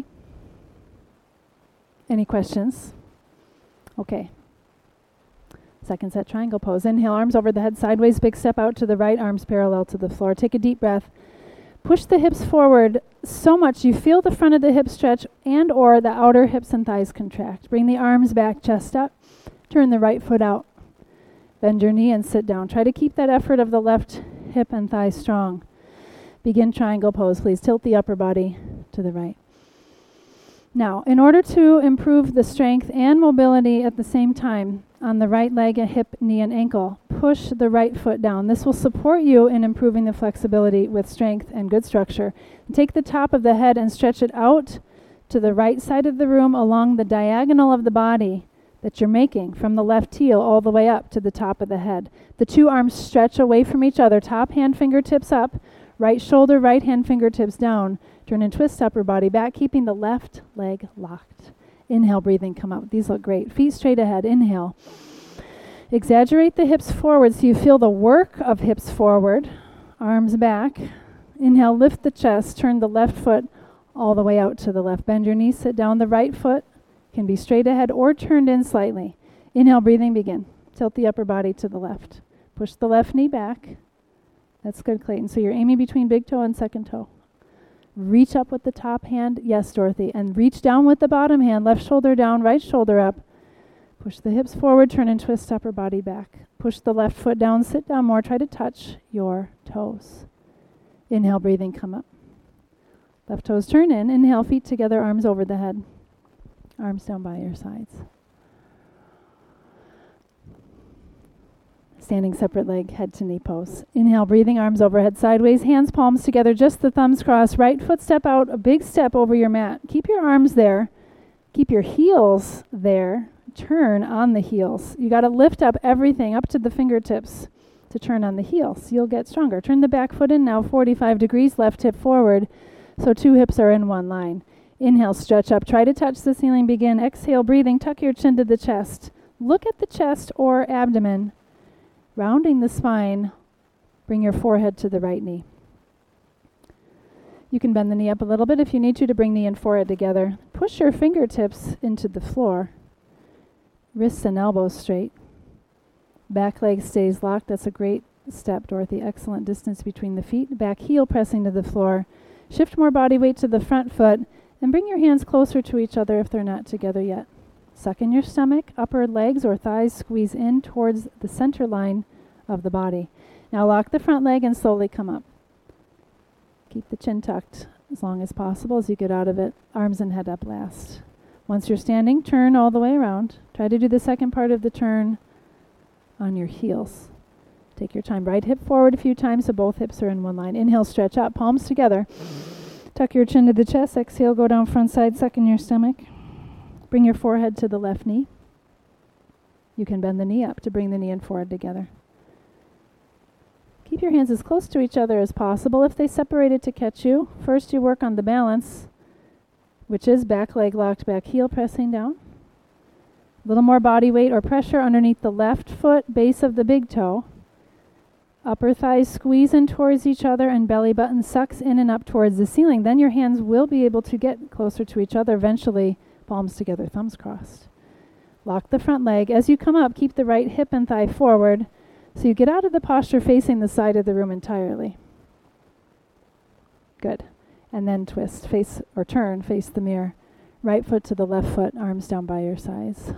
Speaker 1: Any questions? Okay. Second set, triangle pose. Inhale, arms over the head, sideways, big step out to the right, arms parallel to the floor. Take a deep breath. Push the hips forward so much you feel the front of the hip stretch and or the outer hips and thighs contract. Bring the arms back, chest up. Turn the right foot out. Bend your knee and sit down. Try to keep that effort of the left hip and thigh strong. Begin triangle pose. Please tilt the upper body to the right. Now, in order to improve the strength and mobility at the same time on the right leg, hip, knee, and ankle, push the right foot down. This will support you in improving the flexibility with strength and good structure. Take the top of the head and stretch it out to the right side of the room along the diagonal of the body that you're making from the left heel all the way up to the top of the head. The two arms stretch away from each other, top hand fingertips up, right shoulder, right hand fingertips down. Turn and twist upper body back, keeping the left leg locked. Inhale, breathing, come up. These look great. Feet straight ahead. Inhale. Exaggerate the hips forward so you feel the work of hips forward. Arms back. Inhale, lift the chest. Turn the left foot all the way out to the left. Bend your knees, sit down. The right foot can be straight ahead or turned in slightly. Inhale, breathing, begin. Tilt the upper body to the left. Push the left knee back. That's good, Clayton. So you're aiming between big toe and second toe. Reach up with the top hand. Yes, Dorothy. And reach down with the bottom hand. Left shoulder down, right shoulder up. Push the hips forward, turn and twist upper body back. Push the left foot down, sit down more. Try to touch your toes. Inhale, breathing, come up. Left toes turn in. Inhale, feet together, arms over the head. Arms down by your sides. Standing separate leg, head to knee pose. Inhale, breathing, arms overhead sideways, hands palms together, just the thumbs crossed. Right foot step out, a big step over your mat. Keep your arms there. Keep your heels there. Turn on the heels. You got to lift up everything up to the fingertips to turn on the heels. You'll get stronger. Turn the back foot in now, forty-five degrees, left hip forward, so two hips are in one line. Inhale, stretch up. Try to touch the ceiling. Begin. Exhale, breathing. Tuck your chin to the chest. Look at the chest or abdomen. Rounding the spine, bring your forehead to the right knee. You can bend the knee up a little bit if you need to to bring knee and forehead together. Push your fingertips into the floor. Wrists and elbows straight. Back leg stays locked. That's a great step, Dorothy. Excellent distance between the feet. Back heel pressing to the floor. Shift more body weight to the front foot and bring your hands closer to each other if they're not together yet. Suck in your stomach, upper legs or thighs squeeze in towards the center line of the body. Now lock the front leg and slowly come up. Keep the chin tucked as long as possible as you get out of it. Arms and head up last. Once you're standing, turn all the way around. Try to do the second part of the turn on your heels. Take your time. Right hip forward a few times so both hips are in one line. Inhale, stretch up, palms together. Tuck your chin to the chest. Exhale, go down front side, suck in your stomach. Bring your forehead to the left knee. You can bend the knee up to bring the knee and forehead together. Keep your hands as close to each other as possible. If they separated to catch you, first you work on the balance, which is back leg locked, back heel pressing down. A little more body weight or pressure underneath the left foot, base of the big toe. Upper thighs squeeze in towards each other and belly button sucks in and up towards the ceiling. Then your hands will be able to get closer to each other, eventually palms together, thumbs crossed. Lock the front leg. As you come up, keep the right hip and thigh forward so you get out of the posture facing the side of the room entirely. Good. And then twist, face or turn, face the mirror. Right foot to the left foot, arms down by your sides.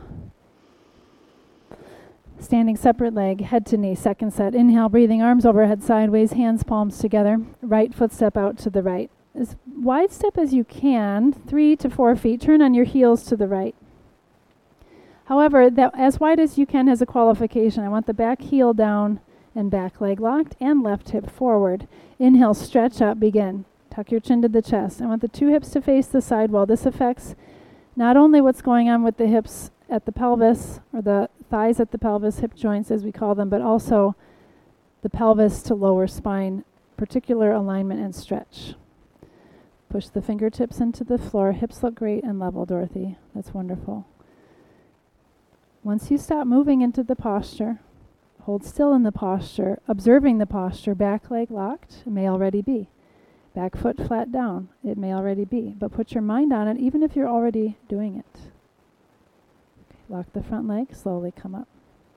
Speaker 1: Standing separate leg, head to knee, second set. Inhale, breathing, arms overhead sideways, hands palms together. Right foot step out to the right. As wide step as you can, three to four feet. Turn on your heels to the right. However, that as wide as you can has a qualification. I want the back heel down and back leg locked and left hip forward. Inhale, stretch up, begin. Tuck your chin to the chest. I want the two hips to face the side wall. This affects not only what's going on with the hips at the pelvis, or the thighs at the pelvis, hip joints as we call them, but also the pelvis to lower spine, particular alignment and stretch. Push the fingertips into the floor. Hips look great and level, Dorothy. That's wonderful. Once you stop moving into the posture, hold still in the posture, observing the posture. Back leg locked, it may already be. Back foot flat down, it may already be. But put your mind on it, even if you're already doing it. Okay, lock the front leg, slowly come up.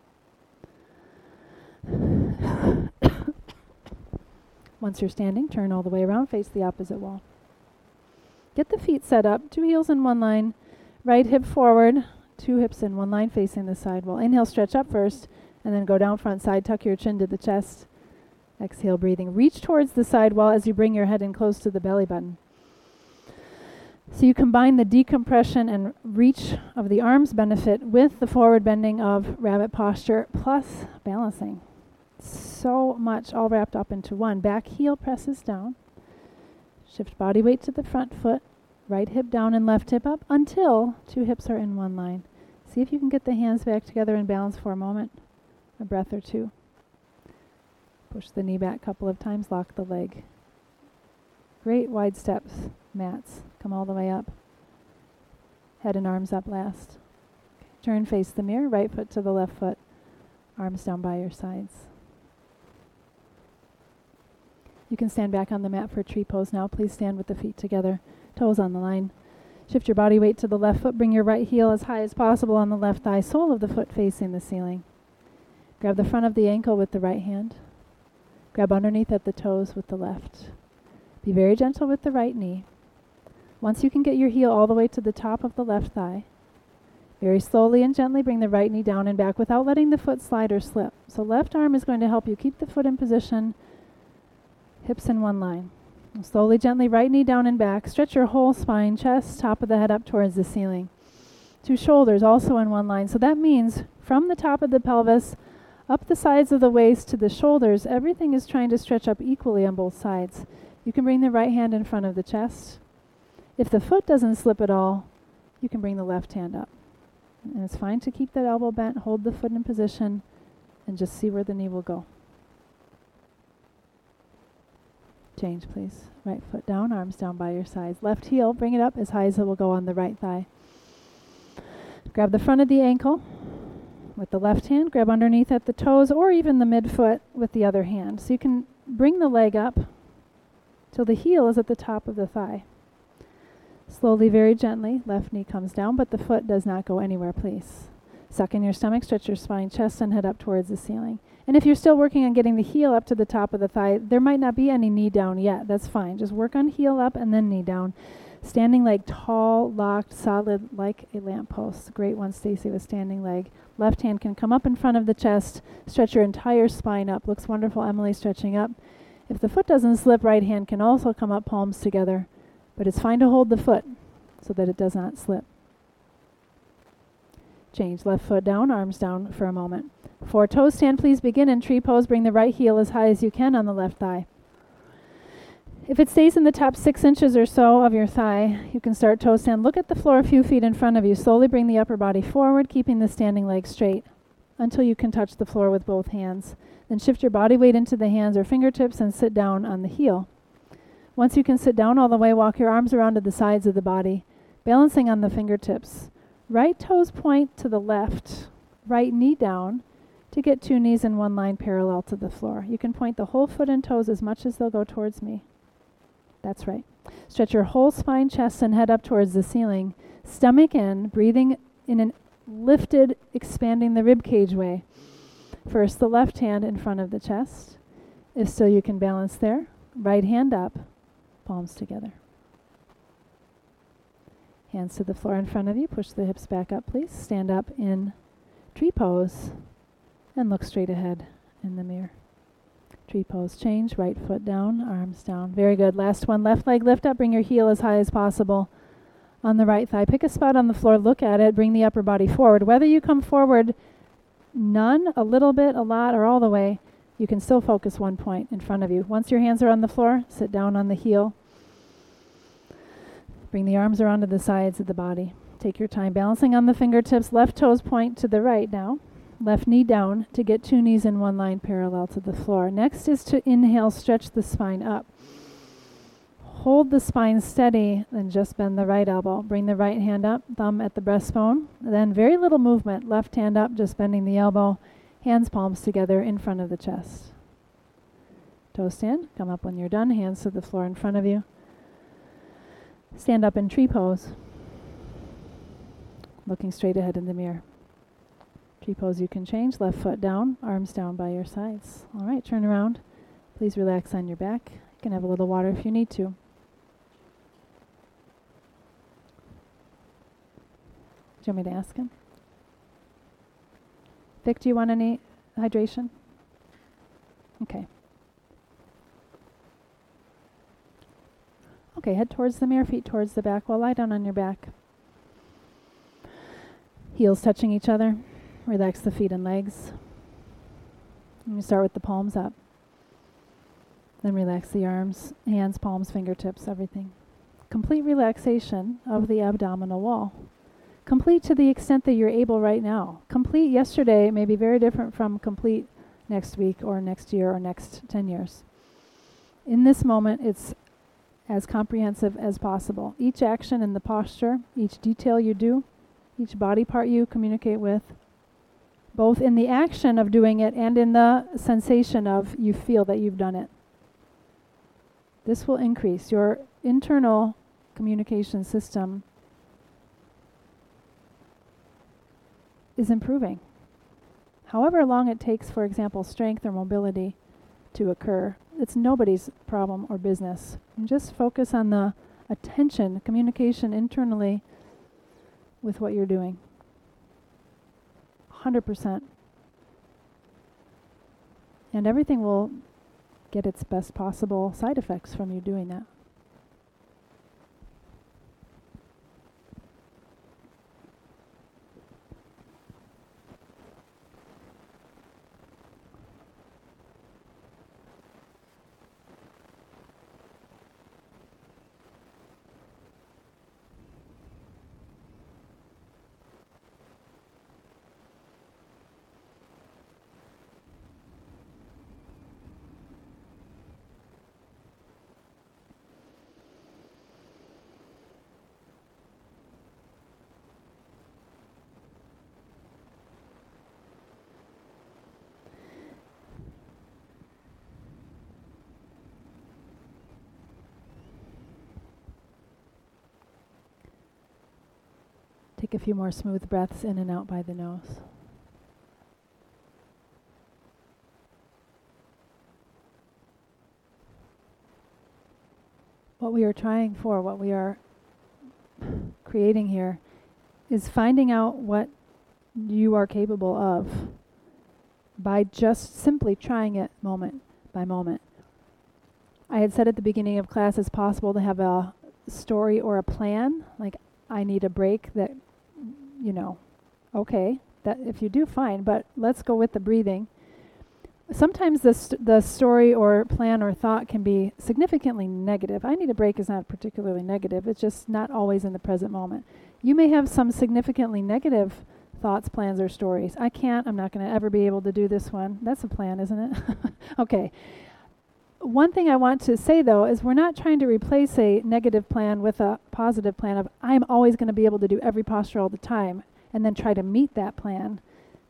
Speaker 1: Once you're standing, turn all the way around, face the opposite wall. Get the feet set up, two heels in one line, right hip forward, two hips in one line facing the side wall. Inhale, stretch up first, and then go down front side, tuck your chin to the chest. Exhale, breathing. Reach towards the side wall as you bring your head in close to the belly button. So you combine the decompression and reach of the arms benefit with the forward bending of rabbit posture plus balancing. So much all wrapped up into one. Back heel presses down. Shift body weight to the front foot. Right hip down and left hip up until two hips are in one line. See if you can get the hands back together and balance for a moment, a breath or two. Push the knee back a couple of times, lock the leg. Great wide steps, mats. Come all the way up. Head and arms up last. Okay. Turn, face the mirror, right foot to the left foot. Arms down by your sides. You can stand back on the mat for tree pose now. Please stand with the feet together, toes on the line. Shift your body weight to the left foot. Bring your right heel as high as possible on the left thigh, sole of the foot facing the ceiling. Grab the front of the ankle with the right hand. Grab underneath at the toes with the left. Be very gentle with the right knee. Once you can get your heel all the way to the top of the left thigh, very slowly and gently bring the right knee down and back without letting the foot slide or slip. So left arm is going to help you keep the foot in position, hips in one line. Slowly, gently, right knee down and back. Stretch your whole spine, chest, top of the head up towards the ceiling. Two shoulders also in one line. So that means from the top of the pelvis, up the sides of the waist to the shoulders, everything is trying to stretch up equally on both sides. You can bring the right hand in front of the chest. If the foot doesn't slip at all, you can bring the left hand up. And it's fine to keep that elbow bent, hold the foot in position, and just see where the knee will go. Change, please. Right foot down, arms down by your sides. Left heel, bring it up as high as it will go on the right thigh. Grab the front of the ankle with the left hand. Grab underneath at the toes or even the midfoot with the other hand. So you can bring the leg up till the heel is at the top of the thigh. Slowly, very gently, left knee comes down, but the foot does not go anywhere, please. Suck in your stomach, stretch your spine, chest, and head up towards the ceiling. And if you're still working on getting the heel up to the top of the thigh, there might not be any knee down yet. That's fine. Just work on heel up and then knee down. Standing leg tall, locked, solid, like a lamppost. Great one, Stacy, with standing leg. Left hand can come up in front of the chest. Stretch your entire spine up. Looks wonderful, Emily, stretching up. If the foot doesn't slip, right hand can also come up, palms together. But it's fine to hold the foot so that it does not slip. Change. Left foot down, arms down for a moment. For toe stand, please begin in tree pose. Bring the right heel as high as you can on the left thigh. If it stays in the top six inches or so of your thigh, you can start toe stand. Look at the floor a few feet in front of you. Slowly bring the upper body forward, keeping the standing leg straight until you can touch the floor with both hands. Then shift your body weight into the hands or fingertips and sit down on the heel. Once you can sit down all the way, walk your arms around to the sides of the body, balancing on the fingertips. Right toes point to the left, right knee down. to get two knees in one line parallel to the floor. You can point the whole foot and toes as much as they'll go towards me. That's right. Stretch your whole spine, chest, and head up towards the ceiling. Stomach in, breathing in an lifted, expanding the rib cage way. First, the left hand in front of the chest. If so, you can balance there. Right hand up, palms together. Hands to the floor in front of you. Push the hips back up, please. Stand up in tree pose and look straight ahead in the mirror. Tree pose. Change. Right foot down, arms down. Very good. Last one. Left leg lift up. Bring your heel as high as possible on the right thigh. Pick a spot on the floor. Look at it. Bring the upper body forward. Whether you come forward none, a little bit, a lot, or all the way, you can still focus one point in front of you. Once your hands are on the floor, sit down on the heel. Bring the arms around to the sides of the body. Take your time balancing on the fingertips. Left toes point to the right now. Left knee down to get two knees in one line parallel to the floor. Next is to inhale, stretch the spine up. Hold the spine steady, then just bend the right elbow. Bring the right hand up, thumb at the breastbone. Then very little movement. Left hand up, just bending the elbow. Hands, palms together in front of the chest. Toes stand. Come up when you're done. Hands to the floor in front of you. Stand up in tree pose. Looking straight ahead in the mirror. Tree pose you can change. Left foot down, arms down by your sides. All right, turn around. Please relax on your back. You can have a little water if you need to. Do you want me to ask him? Vic, do you want any hydration? Okay. Okay, head towards the mirror, feet towards the back. Well, lie down on your back. Heels touching each other. Relax the feet and legs. And you start with the palms up. Then relax the arms, hands, palms, fingertips, everything. Complete relaxation of the abdominal wall. Complete to the extent that you're able right now. Complete yesterday may be very different from complete next week or next year or next ten years. In this moment, it's as comprehensive as possible. Each action in the posture, each detail you do, each body part you communicate with, both in the action of doing it and in the sensation of you feel that you've done it. This will increase your internal communication system is improving. However long it takes, for example, strength or mobility to occur, it's nobody's problem or business. And just focus on the attention, communication internally with what you're doing. one hundred percent. And everything will get its best possible side effects from you doing that. Take a few more smooth breaths in and out by the nose. What we are trying for, what we are creating here, is finding out what you are capable of by just simply trying it moment by moment. I had said at the beginning of class it's possible to have a story or a plan, like I need a break that, you know, okay, that if you do, fine, but let's go with the breathing. Sometimes the, st- the story or plan or thought can be significantly negative. I need a break is not particularly negative. It's just not always in the present moment. You may have some significantly negative thoughts, plans, or stories. I can't, I'm not going to ever be able to do this one. That's a plan, isn't it? Okay. One thing I want to say, though, is we're not trying to replace a negative plan with a positive plan of I'm always going to be able to do every posture all the time and then try to meet that plan.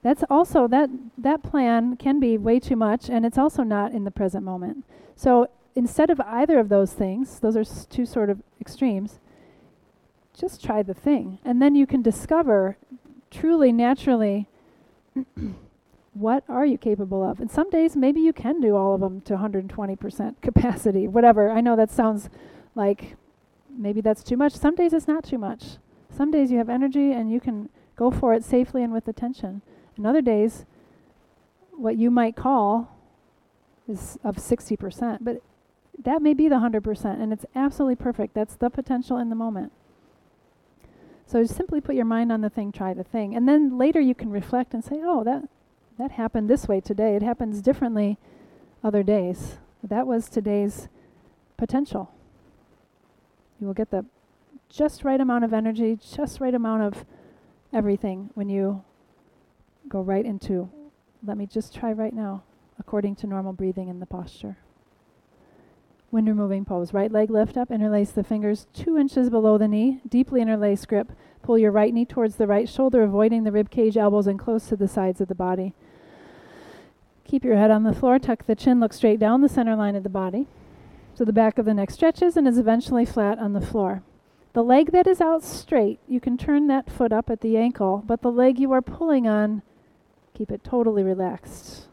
Speaker 1: That's also, that, that plan can be way too much, and it's also not in the present moment. So instead of either of those things, those are s- two sort of extremes, just try the thing. And then you can discover truly, naturally, what are you capable of? And some days maybe you can do all of them to one hundred twenty percent capacity, whatever. I know that sounds like maybe that's too much. Some days it's not too much. Some days you have energy and you can go for it safely and with attention. And other days, what you might call is of sixty percent, but that may be the one hundred percent, and it's absolutely perfect. That's the potential in the moment. So just simply put your mind on the thing, try the thing. And then later you can reflect and say, oh, that that happened this way today. It happens differently other days. That was today's potential. You will get the just right amount of energy, just right amount of everything when you go right into, let me just try right now, according to normal breathing in the posture. Wind removing pose. Right leg lift up, interlace the fingers two inches below the knee, deeply interlace grip. Pull your right knee towards the right shoulder, avoiding the rib cage, elbows in close to the sides of the body. Keep your head on the floor, tuck the chin, look straight down the center line of the body. So the back of the neck stretches and is eventually flat on the floor. The leg that is out straight, you can turn that foot up at the ankle, but the leg you are pulling on, keep it totally relaxed.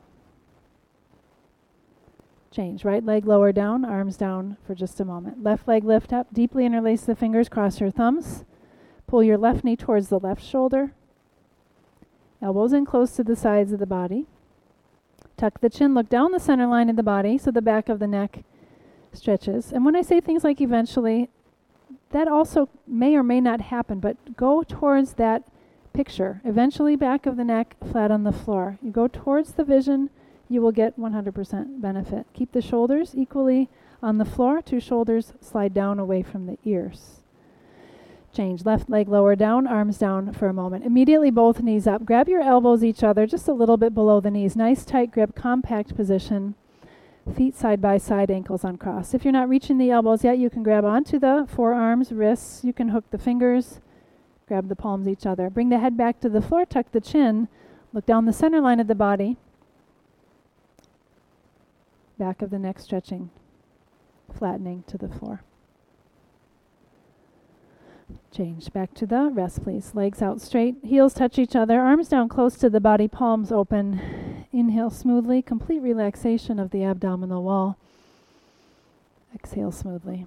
Speaker 1: Change. Right leg lower down, arms down for just a moment. Left leg lift up, deeply interlace the fingers, cross your thumbs. Pull your left knee towards the left shoulder. Elbows in close to the sides of the body. Tuck the chin, look down the center line of the body so the back of the neck stretches. And when I say things like eventually, that also may or may not happen, but go towards that picture. Eventually, back of the neck, flat on the floor. You go towards the vision, you will get one hundred percent benefit. Keep the shoulders equally on the floor. Two shoulders slide down away from the ears. Change. Left leg lower down, arms down for a moment. Immediately both knees up. Grab your elbows each other just a little bit below the knees. Nice tight grip, compact position. Feet side by side, ankles uncrossed. If you're not reaching the elbows yet, you can grab onto the forearms, wrists. You can hook the fingers. Grab the palms each other. Bring the head back to the floor, tuck the chin. Look down the center line of the body. Back of the neck stretching, flattening to the floor. Change. Back to the rest, please. Legs out straight, heels touch each other, arms down close to the body, palms open. Inhale smoothly, complete relaxation of the abdominal wall. Exhale smoothly.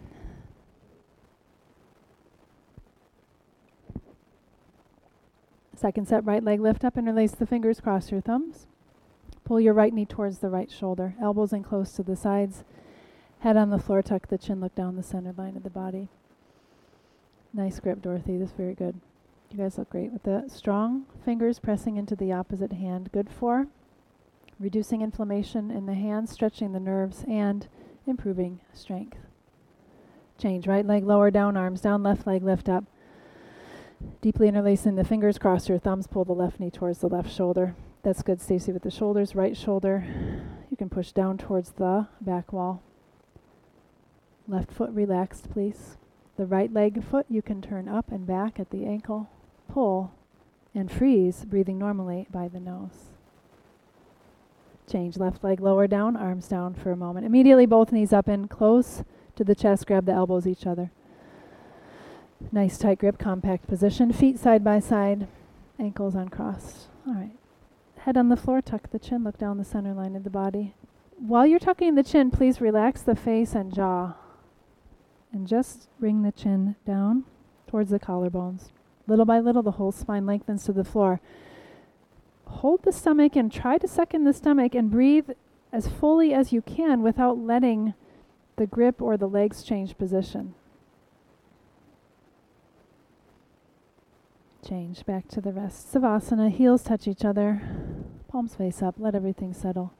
Speaker 1: Second set, right leg lift up, interlace the fingers, cross your thumbs. Pull your right knee towards the right shoulder, elbows in close to the sides. Head on the floor, tuck the chin, look down the center line of the body. Nice grip, Dorothy. This is very good. You guys look great with the strong fingers pressing into the opposite hand. Good for reducing inflammation in the hands, stretching the nerves, and improving strength. Change. Right leg lower down, arms down, left leg lift up. Deeply interlacing the fingers, cross your thumbs, pull the left knee towards the left shoulder. That's good, Stacy, with the shoulders. Right shoulder, you can push down towards the back wall. Left foot relaxed, please. The right leg foot you can turn up and back at the ankle. Pull and freeze, breathing normally by the nose. Change. Left leg lower down, arms down for a moment. Immediately both knees up and close to the chest. Grab the elbows each other. Nice tight grip, compact position. Feet side by side, ankles uncrossed. All right. Head on the floor, tuck the chin, look down the center line of the body. While you're tucking the chin, please relax the face and jaw. And just bring the chin down towards the collarbones. Little by little, the whole spine lengthens to the floor. Hold the stomach and try to suck in the stomach and breathe as fully as you can without letting the grip or the legs change position. Change back to the rest. Savasana, heels touch each other, palms face up, let everything settle.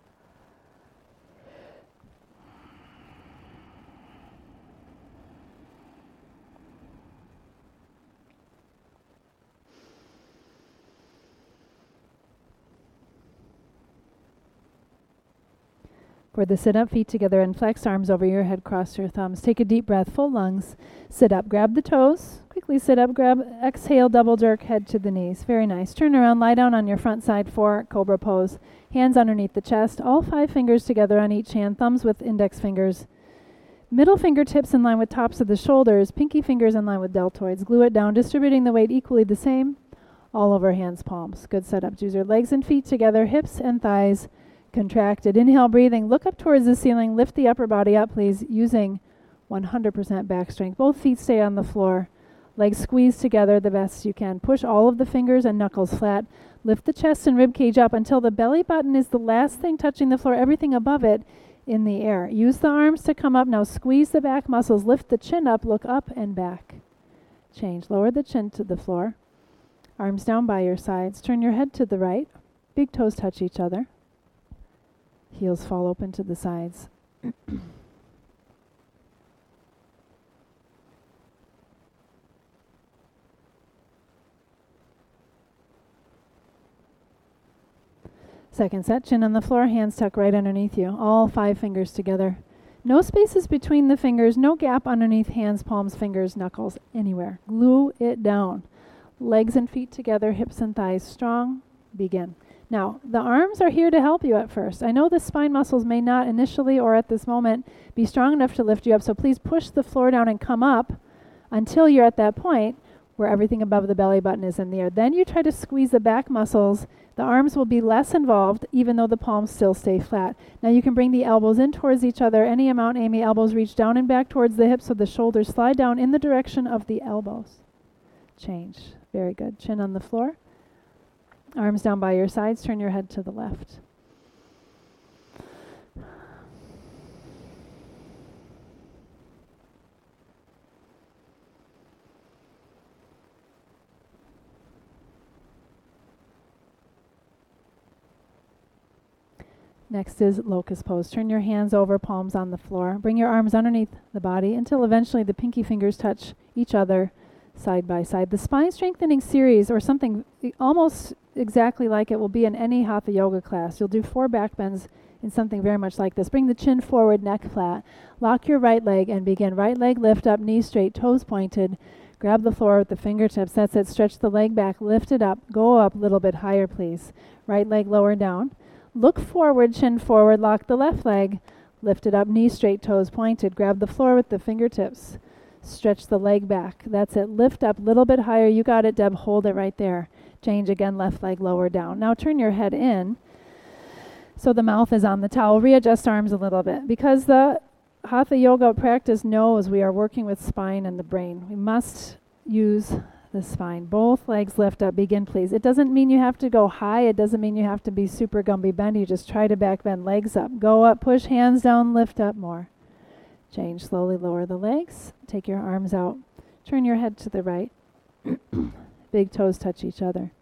Speaker 1: For the sit up, feet together and flex, arms over your head, cross your thumbs. Take a deep breath, full lungs. Sit up, grab the toes. Quick Quickly sit up, grab, exhale, double jerk, head to the knees. Very nice. Turn around, lie down on your front side for Cobra pose. Hands underneath the chest, all five fingers together on each hand, thumbs with index fingers. Middle fingertips in line with tops of the shoulders, pinky fingers in line with deltoids. Glue it down, distributing the weight equally the same, all over hands, palms. Good setup. Use your legs and feet together, hips and thighs contracted. Inhale, breathing. Look up towards the ceiling. Lift the upper body up, please, using one hundred percent back strength. Both feet stay on the floor. Legs squeeze together the best you can. Push all of the fingers and knuckles flat. Lift the chest and rib cage up until the belly button is the last thing touching the floor. Everything above it in the air. Use the arms to come up. Now squeeze the back muscles. Lift the chin up. Look up and back. Change. Lower the chin to the floor. Arms down by your sides. Turn your head to the right. Big toes touch each other. Heels fall open to the sides. Second set, chin on the floor, hands tucked right underneath you. All five fingers together. No spaces between the fingers, no gap underneath hands, palms, fingers, knuckles, anywhere. Glue it down. Legs and feet together, hips and thighs strong. Begin. Now, the arms are here to help you at first. I know the spine muscles may not initially or at this moment be strong enough to lift you up, so please push the floor down and come up until you're at that point where everything above the belly button is in the air. Then you try to squeeze the back muscles. The arms will be less involved, even though the palms still stay flat. Now you can bring the elbows in towards each other. Any amount, Amy. Elbows reach down and back towards the hips so the shoulders slide down in the direction of the elbows. Change. Very good. Chin on the floor. Arms down by your sides. Turn your head to the left. Next is locust pose. Turn your hands over, palms on the floor. Bring your arms underneath the body until eventually the pinky fingers touch each other side by side. The spine strengthening series, or something almost exactly like it, will be in any Hatha yoga class. You'll do four back bends in something very much like this. Bring the chin forward, neck flat. Lock your right leg and begin. Right leg lift up, knees straight, toes pointed. Grab the floor with the fingertips. That's it. Stretch the leg back, lift it up. Go up a little bit higher, please. Right leg lower down. Look forward, chin forward, lock the left leg, lift it up, knees straight, toes pointed. Grab the floor with the fingertips. Stretch the leg back. That's it. Lift up a little bit higher. You got it, Deb. Hold it right there. Change again, left leg lower down. Now turn your head in so the mouth is on the towel. Readjust arms a little bit. Because the Hatha yoga practice knows we are working with spine and the brain, we must use the spine. Both legs lift up. Begin, please. It doesn't mean you have to go high. It doesn't mean you have to be super Gumby bendy. Just try to back bend. Legs up. Go up. Push hands down. Lift up more. Change. Slowly lower the legs. Take your arms out. Turn your head to the right. Big toes touch each other.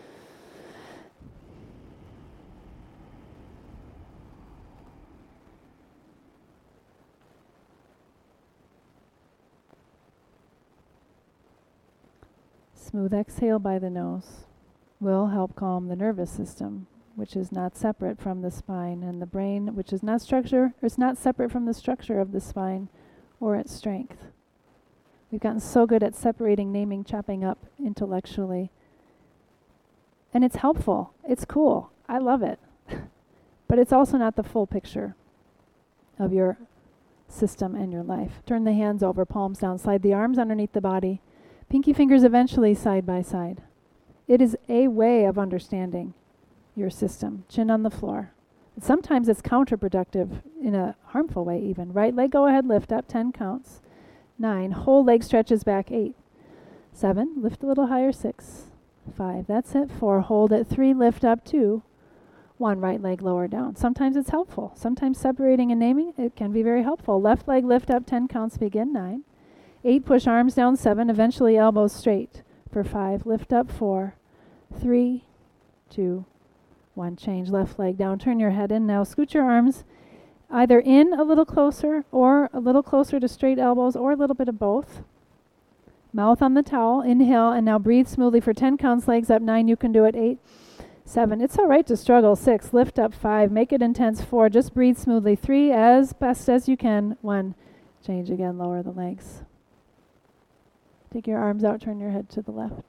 Speaker 1: Smooth exhale by the nose will help calm the nervous system, which is not separate from the spine, and the brain, which is not structure, or it's not separate from the structure of the spine or its strength. We've gotten so good at separating, naming, chopping up intellectually. And it's helpful. It's cool. I love it. But it's also not the full picture of your system and your life. Turn the hands over, palms down, slide the arms underneath the body. Pinky fingers eventually side by side. It is a way of understanding your system. Chin on the floor. Sometimes it's counterproductive in a harmful way even. Right leg, go ahead, lift up, ten counts. Nine, whole leg stretches back, eight. Seven, lift a little higher, six. Five, that's it. Four, hold it. Three, lift up, two. One, right leg lower down. Sometimes it's helpful. Sometimes separating and naming, it can be very helpful. Left leg lift up, ten counts, begin, nine. Eight, push arms down, seven, eventually elbows straight. For five, lift up, four, three, two, one. Change, left leg down, turn your head in. Now scoot your arms either in a little closer or a little closer to straight elbows or a little bit of both. Mouth on the towel, inhale, and now breathe smoothly for ten counts, legs up, nine, you can do it, eight, seven. It's all right to struggle, six, lift up, five, make it intense, four, just breathe smoothly, three, as best as you can, one. Change again, lower the legs. Take your arms out, turn your head to the left.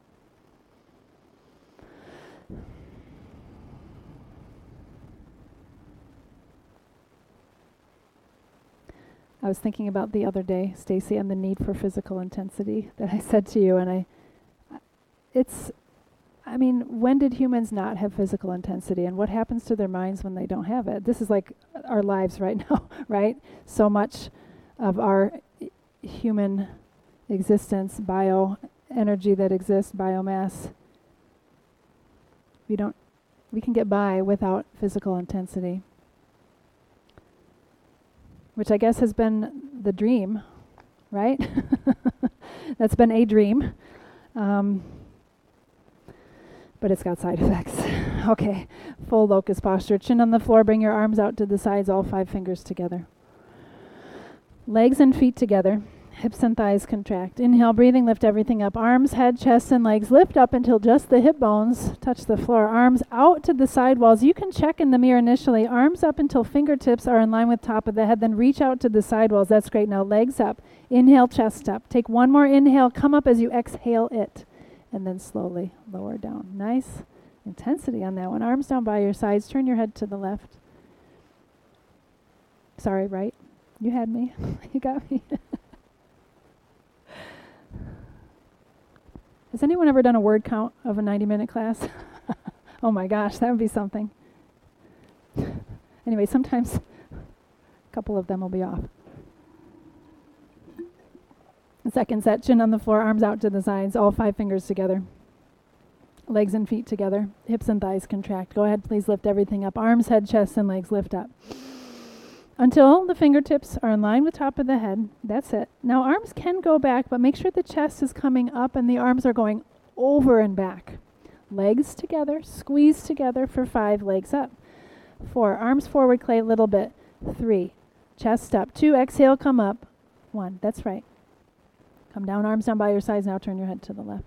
Speaker 1: I was thinking about the other day, Stacy, and the need for physical intensity that I said to you, and I, it's, I mean, when did humans not have physical intensity, and what happens to their minds when they don't have it? This is like our lives right now, right? So much of our I- human existence, bio energy that exists, biomass, we don't, we can get by without physical intensity. Which I guess has been the dream, right? That's been a dream. Um, but it's got side effects. Okay, full locust posture. Chin on the floor, bring your arms out to the sides, all five fingers together. Legs and feet together. Hips and thighs contract. Inhale, breathing, lift everything up. Arms, head, chest, and legs lift up until just the hip bones touch the floor. Arms out to the side walls. You can check in the mirror initially. Arms up until fingertips are in line with top of the head. Then reach out to the side walls. That's great. Now legs up. Inhale, chest up. Take one more inhale. Come up as you exhale it. And then slowly lower down. Nice intensity on that one. Arms down by your sides. Turn your head to the left. Sorry, right? You had me. You got me. Has anyone ever done a word count of a ninety-minute class? Oh my gosh, that would be something. Anyway, sometimes a couple of them will be off. The second set, chin on the floor, arms out to the sides, all five fingers together. Legs and feet together, hips and thighs contract. Go ahead, please lift everything up. Arms, head, chest, and legs lift up. Until the fingertips are in line with top of the head. That's it. Now arms can go back, but make sure the chest is coming up and the arms are going over and back. Legs together, squeeze together for five, legs up. Four, arms forward, clay a little bit. Three, chest up. Two, exhale, come up. One, that's right. Come down, arms down by your sides. Now turn your head to the left.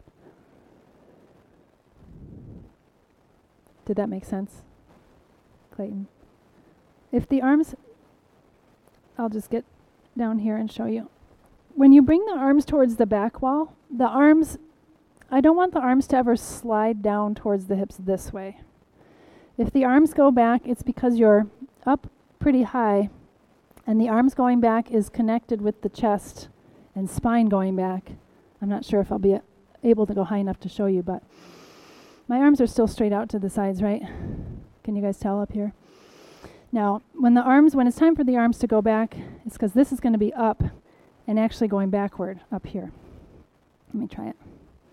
Speaker 1: Did that make sense, Clayton? If the arms... I'll just get down here and show you. When you bring the arms towards the back wall, the arms, I don't want the arms to ever slide down towards the hips this way. If the arms go back, it's because you're up pretty high, and the arms going back is connected with the chest and spine going back. I'm not sure if I'll be a- able to go high enough to show you, but my arms are still straight out to the sides, right? Can you guys tell up here? Now, when the arms, when it's time for the arms to go back, it's because this is going to be up and actually going backward up here. Let me try it.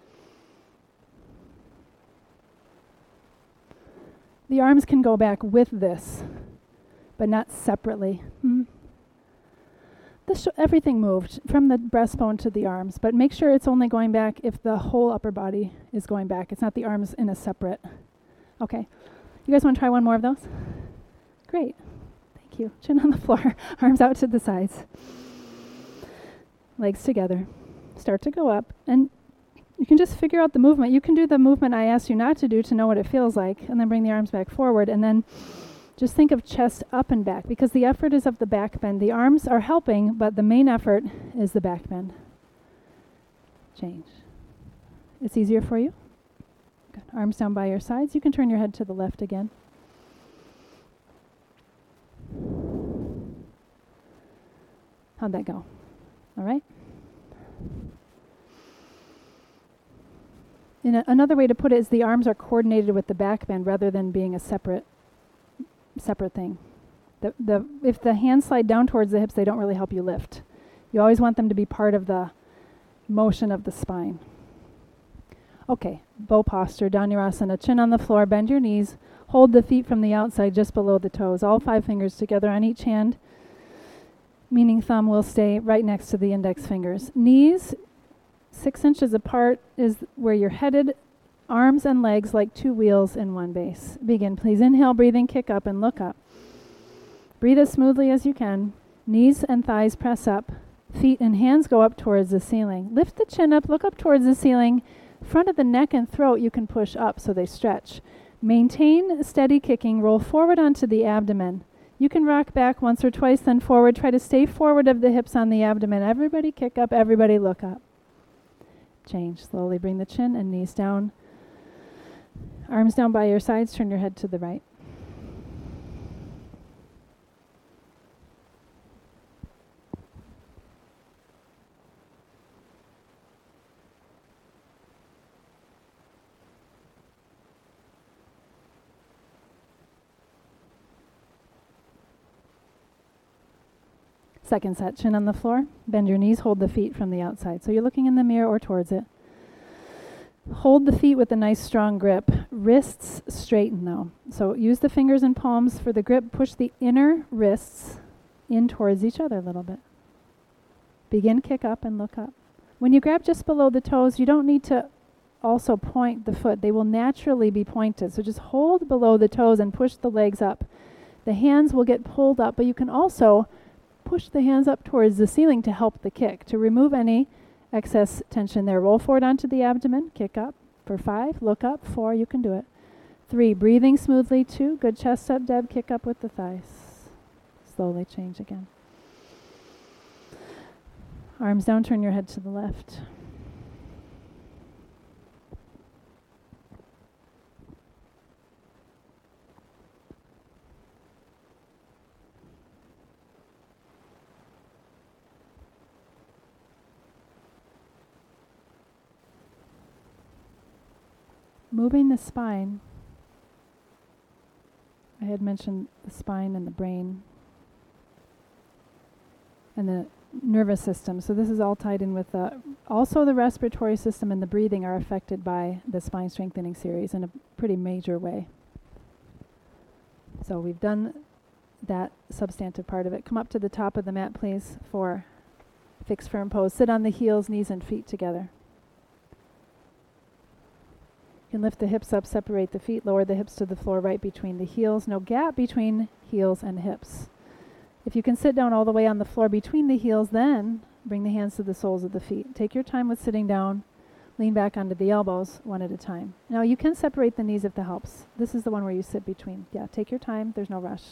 Speaker 1: The arms can go back with this, but not separately. Mm-hmm. This sh- everything moved from the breastbone to the arms, but make sure it's only going back if the whole upper body is going back. It's not the arms in a separate. Okay. You guys want to try one more of those? Great. Thank you. Chin on the floor, arms out to the sides. Legs together. Start to go up. And you can just figure out the movement. You can do the movement I asked you not to do to know what it feels like, and then bring the arms back forward. And then just think of chest up and back, because the effort is of the back bend. The arms are helping, but the main effort is the back bend. Change. It's easier for you? Good. Arms down by your sides. You can turn your head to the left again. How'd that go? All right? In a, another way to put it is the arms are coordinated with the back bend rather than being a separate separate thing. The, the, if the hands slide down towards the hips, they don't really help you lift. You always want them to be part of the motion of the spine. Okay, bow posture, Dhanurasana. Chin on the floor, bend your knees. Hold the feet from the outside just below the toes. All five fingers together on each hand, meaning thumb will stay right next to the index fingers. Knees six inches apart is where you're headed. Arms and legs like two wheels in one base. Begin, please. Inhale, breathing, kick up and look up. Breathe as smoothly as you can. Knees and thighs press up. Feet and hands go up towards the ceiling. Lift the chin up, look up towards the ceiling. Front of the neck and throat you can push up so they stretch. Maintain steady kicking. Roll forward onto the abdomen. You can rock back once or twice, then forward. Try to stay forward of the hips on the abdomen. Everybody kick up, everybody look up. Change. Slowly bring the chin and knees down. Arms down by your sides. Turn your head to the right. Second set, chin on the floor. Bend your knees, hold the feet from the outside. So you're looking in the mirror or towards it. Hold the feet with a nice strong grip. Wrists straighten though. So use the fingers and palms for the grip. Push the inner wrists in towards each other a little bit. Begin kick up and look up. When you grab just below the toes, you don't need to also point the foot. They will naturally be pointed. So just hold below the toes and push the legs up. The hands will get pulled up, but you can also push the hands up towards the ceiling to help the kick, to remove any excess tension there. Roll forward onto the abdomen, kick up for five, look up, four, you can do it. Three, breathing smoothly, two, good chest up, Deb, kick up with the thighs. Slowly change again. Arms down, turn your head to the left. Moving the spine. I had mentioned the spine and the brain and the nervous system. So this is all tied in with the, also the respiratory system and the breathing are affected by the spine strengthening series in a pretty major way. So we've done that substantive part of it. Come up to the top of the mat, please, for fixed firm pose. Sit on the heels, knees and feet together. You can lift the hips up, separate the feet, lower the hips to the floor right between the heels. No gap between heels and hips. If you can sit down all the way on the floor between the heels, then bring the hands to the soles of the feet. Take your time with sitting down. Lean back onto the elbows one at a time. Now you can separate the knees if that helps. This is the one where you sit between. Yeah, take your time. There's no rush.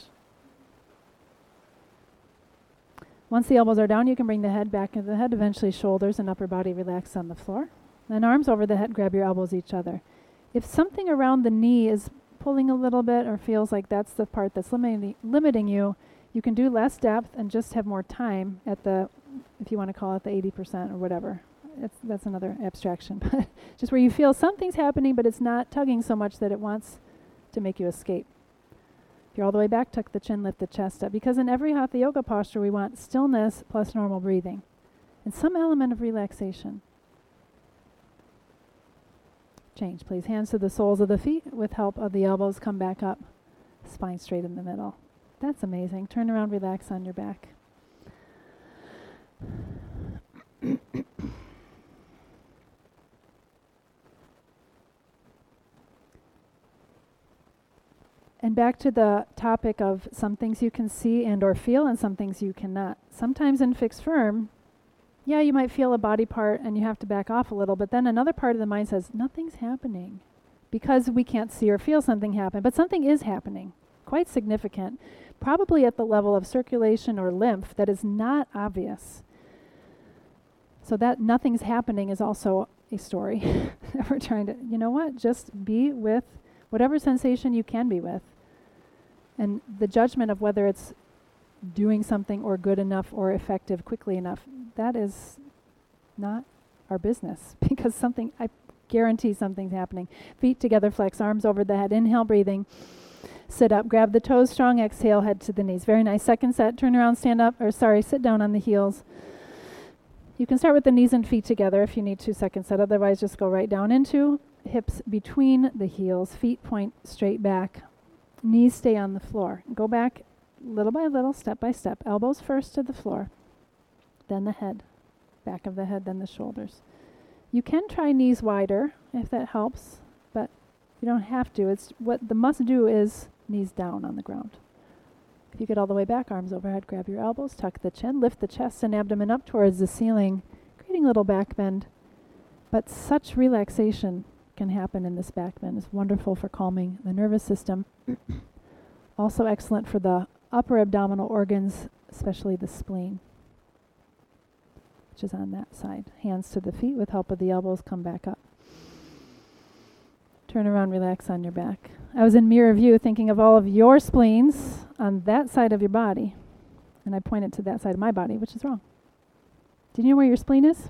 Speaker 1: Once the elbows are down, you can bring the head back into the head. Eventually shoulders and upper body relax on the floor. Then arms over the head, grab your elbows each other. If something around the knee is pulling a little bit or feels like that's the part that's limiting limiting you, you can do less depth and just have more time at the, if you want to call it the eighty percent or whatever. It's, that's another abstraction. But just where you feel something's happening, but it's not tugging so much that it wants to make you escape. If you're all the way back, tuck the chin, lift the chest up. Because in every Hatha Yoga posture, we want stillness plus normal breathing and some element of relaxation. Change, please. Hands to the soles of the feet with help of the elbows. Come back up. Spine straight in the middle. That's amazing. Turn around, relax on your back. And back to the topic of some things you can see and or feel and some things you cannot. Sometimes in fixed firm, yeah, you might feel a body part and you have to back off a little, but then another part of the mind says, nothing's happening because we can't see or feel something happen, but something is happening, quite significant, probably at the level of circulation or lymph that is not obvious. So that nothing's happening is also a story that we're trying to, you know what, just be with whatever sensation you can be with. And the judgment of whether it's doing something or good enough or effective quickly enough, that is not our business because something, I guarantee something's happening. Feet together, flex, arms over the head. Inhale, breathing. Sit up, grab the toes strong, exhale, head to the knees. Very nice. Second set, turn around, stand up, or sorry, sit down on the heels. You can start with the knees and feet together if you need to, second set. Otherwise, just go right down into hips between the heels. Feet point straight back. Knees stay on the floor. Go back little by little, step by step. Elbows first to the floor, then the head, back of the head, then the shoulders. You can try knees wider if that helps, but you don't have to. It's what the must do is knees down on the ground. If you get all the way back, arms overhead, grab your elbows, tuck the chin, lift the chest and abdomen up towards the ceiling, creating a little back bend. But such relaxation can happen in this back bend. It's wonderful for calming the nervous system. Also excellent for the upper abdominal organs, especially the spleen. which is on that side. Hands to the feet with help of the elbows, come back up. Turn around, relax on your back. I was in mirror view thinking of all of your spleens on that side of your body. And I pointed to that side of my body, which is wrong. Do you know where your spleen is?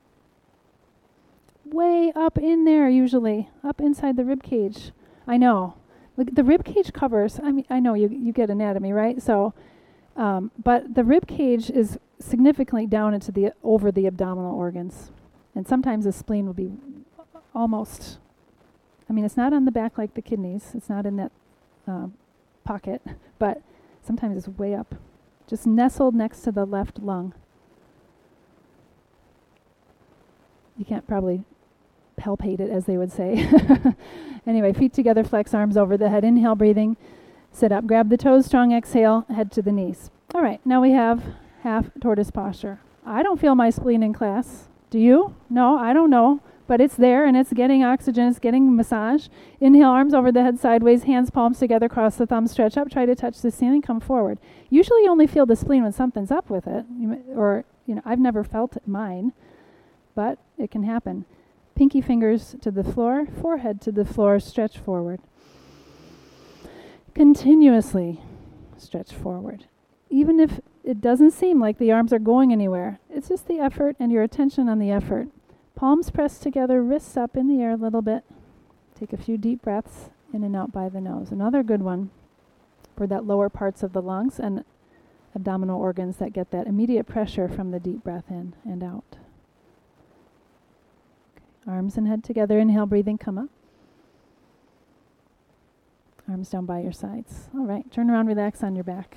Speaker 1: Way up in there, usually. Up inside the rib cage. I know. Like the rib cage covers, I mean, I know you you get anatomy, right? So, um, but the rib cage is significantly down into the, over the abdominal organs. And sometimes the spleen will be almost, I mean, it's not on the back like the kidneys. It's not in that um, pocket, but sometimes it's way up. Just nestled next to the left lung. You can't probably palpate it, as they would say. Anyway, feet together, flex arms over the head. Inhale, breathing. Sit up, grab the toes, strong exhale, head to the knees. All right, now we have half tortoise posture. I don't feel my spleen in class. Do you? No, I don't know. But it's there and it's getting oxygen, it's getting massage. Inhale, arms over the head sideways, hands palms together, cross the thumbs, stretch up, try to touch the ceiling, come forward. Usually you only feel the spleen when something's up with it. You m- or, you know, I've never felt mine, but it can happen. Pinky fingers to the floor, forehead to the floor, stretch forward. Continuously stretch forward. Even if it doesn't seem like the arms are going anywhere, it's just the effort and your attention on the effort. Palms pressed together, wrists up in the air a little bit. Take a few deep breaths in and out by the nose. Another good one for that lower parts of the lungs and abdominal organs that get that immediate pressure from the deep breath in and out. Okay. Arms and head together. Inhale, breathing, come up. Arms down by your sides. All right, turn around, relax on your back.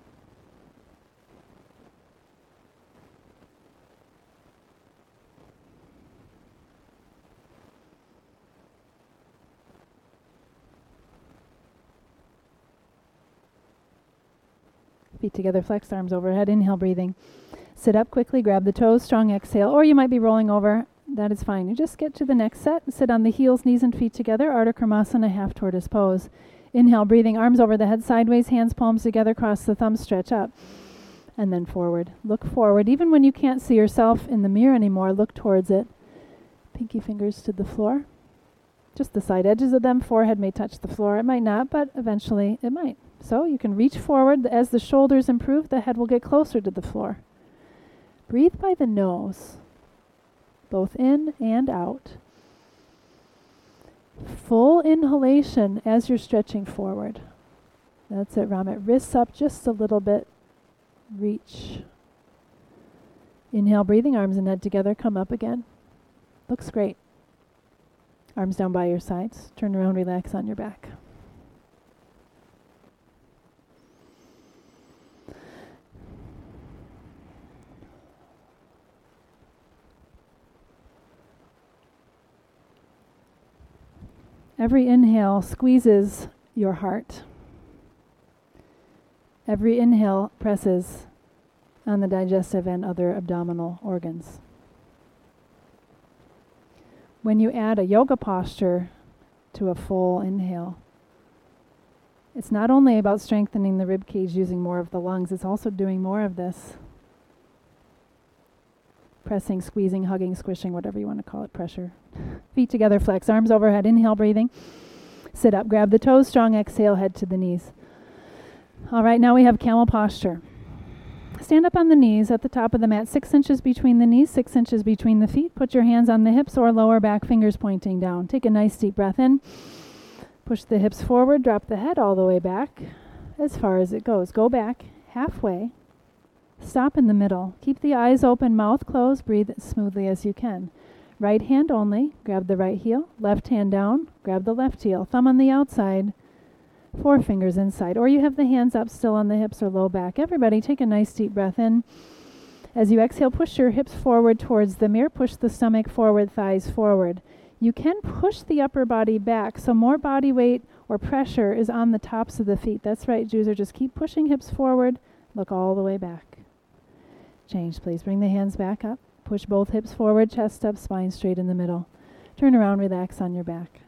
Speaker 1: Feet together, flexed arms overhead. Inhale, breathing. Sit up quickly, grab the toes, strong exhale. Or you might be rolling over. That is fine. You just get to the next set. Sit on the heels, knees and feet together. Ardha Krimasana, half tortoise pose. Inhale, breathing, arms over the head sideways, hands palms together, cross the thumbs, stretch up. And then forward. Look forward. Even when you can't see yourself in the mirror anymore, look towards it. Pinky fingers to the floor. Just the side edges of them. Forehead may touch the floor. It might not, but eventually it might. So you can reach forward. As the shoulders improve, the head will get closer to the floor. Breathe by the nose, both in and out. Full inhalation as you're stretching forward. That's it, Ramit. Wrists up just a little bit. Reach. Inhale, breathing, arms and head together. Come up again. Looks great. Arms down by your sides. Turn around, relax on your back. Every inhale squeezes your heart. Every inhale presses on the digestive and other abdominal organs. When you add a yoga posture to a full inhale, it's not only about strengthening the rib cage using more of the lungs, it's also doing more of this. Pressing, squeezing, hugging, squishing, whatever you want to call it, pressure. Feet together, flex, arms overhead, inhale, breathing. Sit up, grab the toes, strong exhale, head to the knees. All right, now we have camel posture. Stand up on the knees at the top of the mat, six inches between the knees, six inches between the feet. Put your hands on the hips or lower back, fingers pointing down. Take a nice deep breath in. Push the hips forward, drop the head all the way back as far as it goes. Go back halfway. Stop in the middle. Keep the eyes open, mouth closed. Breathe as smoothly as you can. Right hand only. Grab the right heel. Left hand down. Grab the left heel. Thumb on the outside. Four fingers inside. Or you have the hands up still on the hips or low back. Everybody take a nice deep breath in. As you exhale, push your hips forward towards the mirror. Push the stomach forward, thighs forward. You can push the upper body back, so more body weight or pressure is on the tops of the feet. That's right, Juicer. Just keep pushing hips forward. Look all the way back. Change, please. Bring the hands back up. Push both hips forward, chest up, spine straight in the middle. Turn around, relax on your back.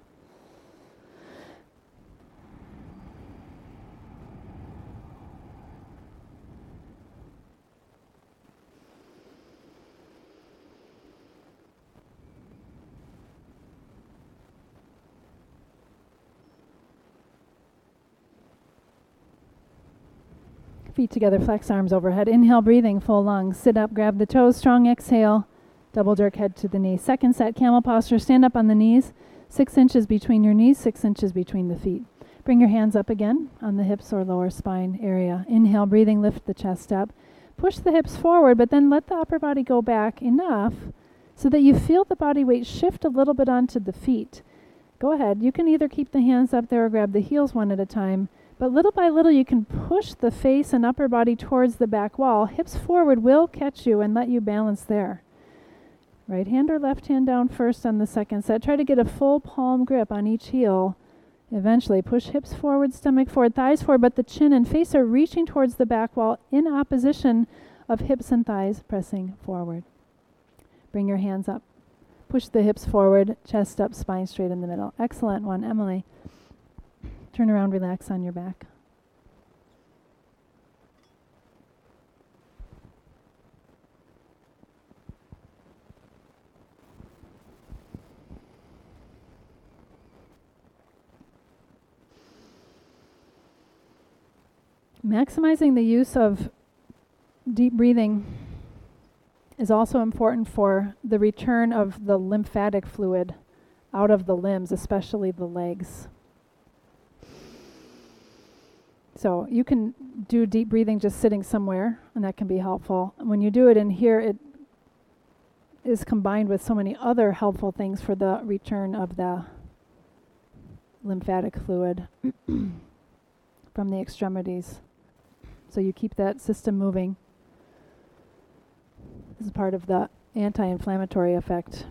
Speaker 1: Feet together, flex arms overhead. Inhale, breathing, full lungs. Sit up, grab the toes, strong exhale. Double jerk head to the knee. Second set, camel posture. Stand up on the knees. Six inches between your knees, six inches between the feet. Bring your hands up again on the hips or lower spine area. Inhale, breathing, lift the chest up. Push the hips forward, but then let the upper body go back enough so that you feel the body weight shift a little bit onto the feet. Go ahead. You can either keep the hands up there or grab the heels one at a time. But little by little, you can push the face and upper body towards the back wall. Hips forward will catch you and let you balance there. Right hand or left hand down first on the second set. Try to get a full palm grip on each heel. Eventually, push hips forward, stomach forward, thighs forward, but the chin and face are reaching towards the back wall in opposition of hips and thighs pressing forward. Bring your hands up. Push the hips forward, chest up, spine straight in the middle. Excellent one, Emily. Turn around, relax on your back. Maximizing the use of deep breathing is also important for the return of the lymphatic fluid out of the limbs, especially the legs. So you can do deep breathing just sitting somewhere, and that can be helpful. When you do it in here, it is combined with so many other helpful things for the return of the lymphatic fluid from the extremities. So you keep that system moving. This is part of the anti-inflammatory effect.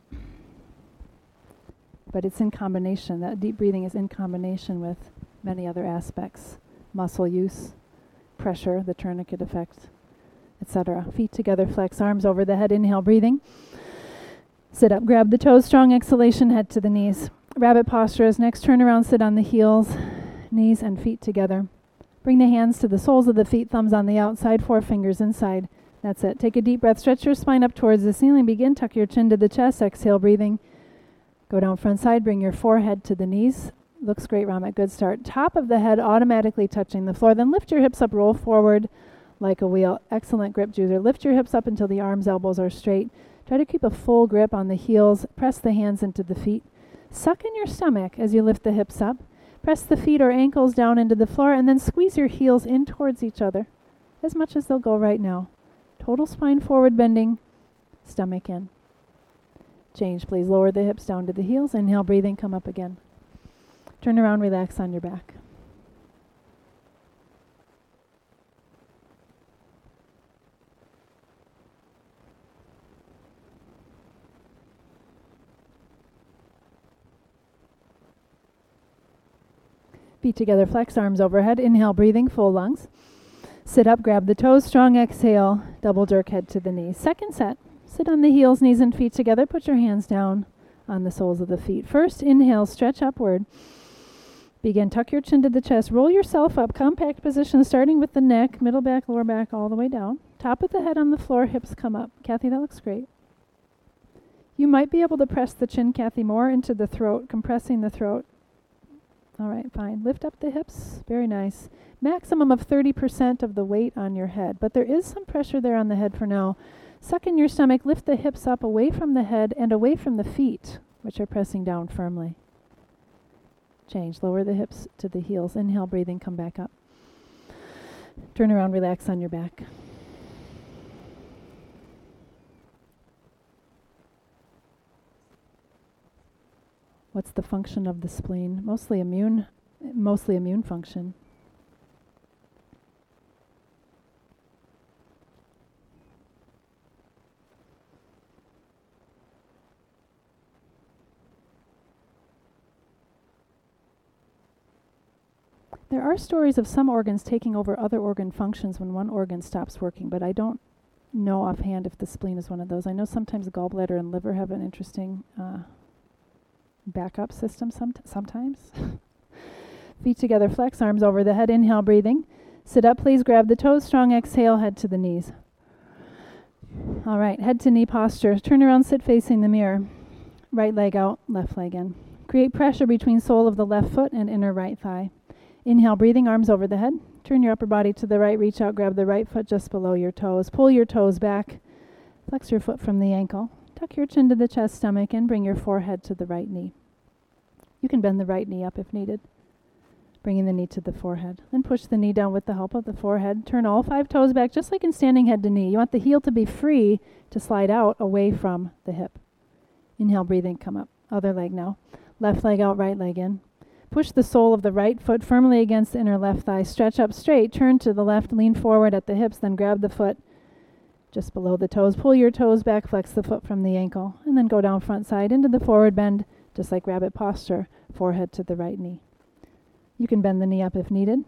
Speaker 1: But it's in combination. That deep breathing is in combination with many other aspects. Muscle use, pressure, the tourniquet effect, et cetera. Feet together, flex arms over the head. Inhale, breathing. Sit up, grab the toes, strong exhalation, head to the knees. Rabbit posture is next. Turn around, sit on the heels, knees and feet together. Bring the hands to the soles of the feet, thumbs on the outside, four fingers inside. That's it. Take a deep breath. Stretch your spine up towards the ceiling. Begin. Tuck your chin to the chest. Exhale, breathing. Go down front side. Bring your forehead to the knees. Looks great, Ramit. Good start. Top of the head automatically touching the floor. Then lift your hips up, roll forward like a wheel. Excellent grip, Juicer. Lift your hips up until the arms, elbows are straight. Try to keep a full grip on the heels. Press the hands into the feet. Suck in your stomach as you lift the hips up. Press the feet or ankles down into the floor, and then squeeze your heels in towards each other as much as they'll go right now. Total spine forward bending, stomach in. Change, please. Lower the hips down to the heels. Inhale, breathing, come up again. Turn around, relax on your back. Feet together, flex arms overhead. Inhale, breathing, full lungs. Sit up, grab the toes, strong exhale, double jerk head to the knees. Second set, sit on the heels, knees and feet together. Put your hands down on the soles of the feet. First, inhale, stretch upward. Begin, tuck your chin to the chest. Roll yourself up, compact position, starting with the neck, middle back, lower back, all the way down. Top of the head on the floor, hips come up. Kathy, that looks great. You might be able to press the chin, Kathy, more into the throat, compressing the throat. All right, fine. Lift up the hips. Very nice. Maximum of thirty percent of the weight on your head, but there is some pressure there on the head for now. Suck in your stomach. Lift the hips up away from the head and away from the feet, which are pressing down firmly. Change. Lower the hips to the heels. Inhale, breathing, come back up. Turn around, relax on your back. What's the function of the spleen? Mostly immune, mostly immune function. There are stories of some organs taking over other organ functions when one organ stops working, but I don't know offhand if the spleen is one of those. I know sometimes gallbladder and liver have an interesting uh, backup system somet- sometimes. Feet together, flex arms over the head. Inhale, breathing. Sit up, please. Grab the toes. Strong exhale, head to the knees. All right, head to knee posture. Turn around, sit facing the mirror. Right leg out, left leg in. Create pressure between sole of the left foot and inner right thigh. Inhale, breathing, arms over the head. Turn your upper body to the right, reach out, grab the right foot just below your toes. Pull your toes back, flex your foot from the ankle. Tuck your chin to the chest, stomach, and bring your forehead to the right knee. You can bend the right knee up if needed, bringing the knee to the forehead. Then push the knee down with the help of the forehead. Turn all five toes back, just like in standing head to knee. You want the heel to be free to slide out away from the hip. Inhale, breathing, come up. Other leg now. Left leg out, right leg in. Push the sole of the right foot firmly against the inner left thigh. Stretch up straight. Turn to the left. Lean forward at the hips. Then grab the foot just below the toes. Pull your toes back. Flex the foot from the ankle. And then go down front side into the forward bend, just like rabbit posture. Forehead to the right knee. You can bend the knee up if needed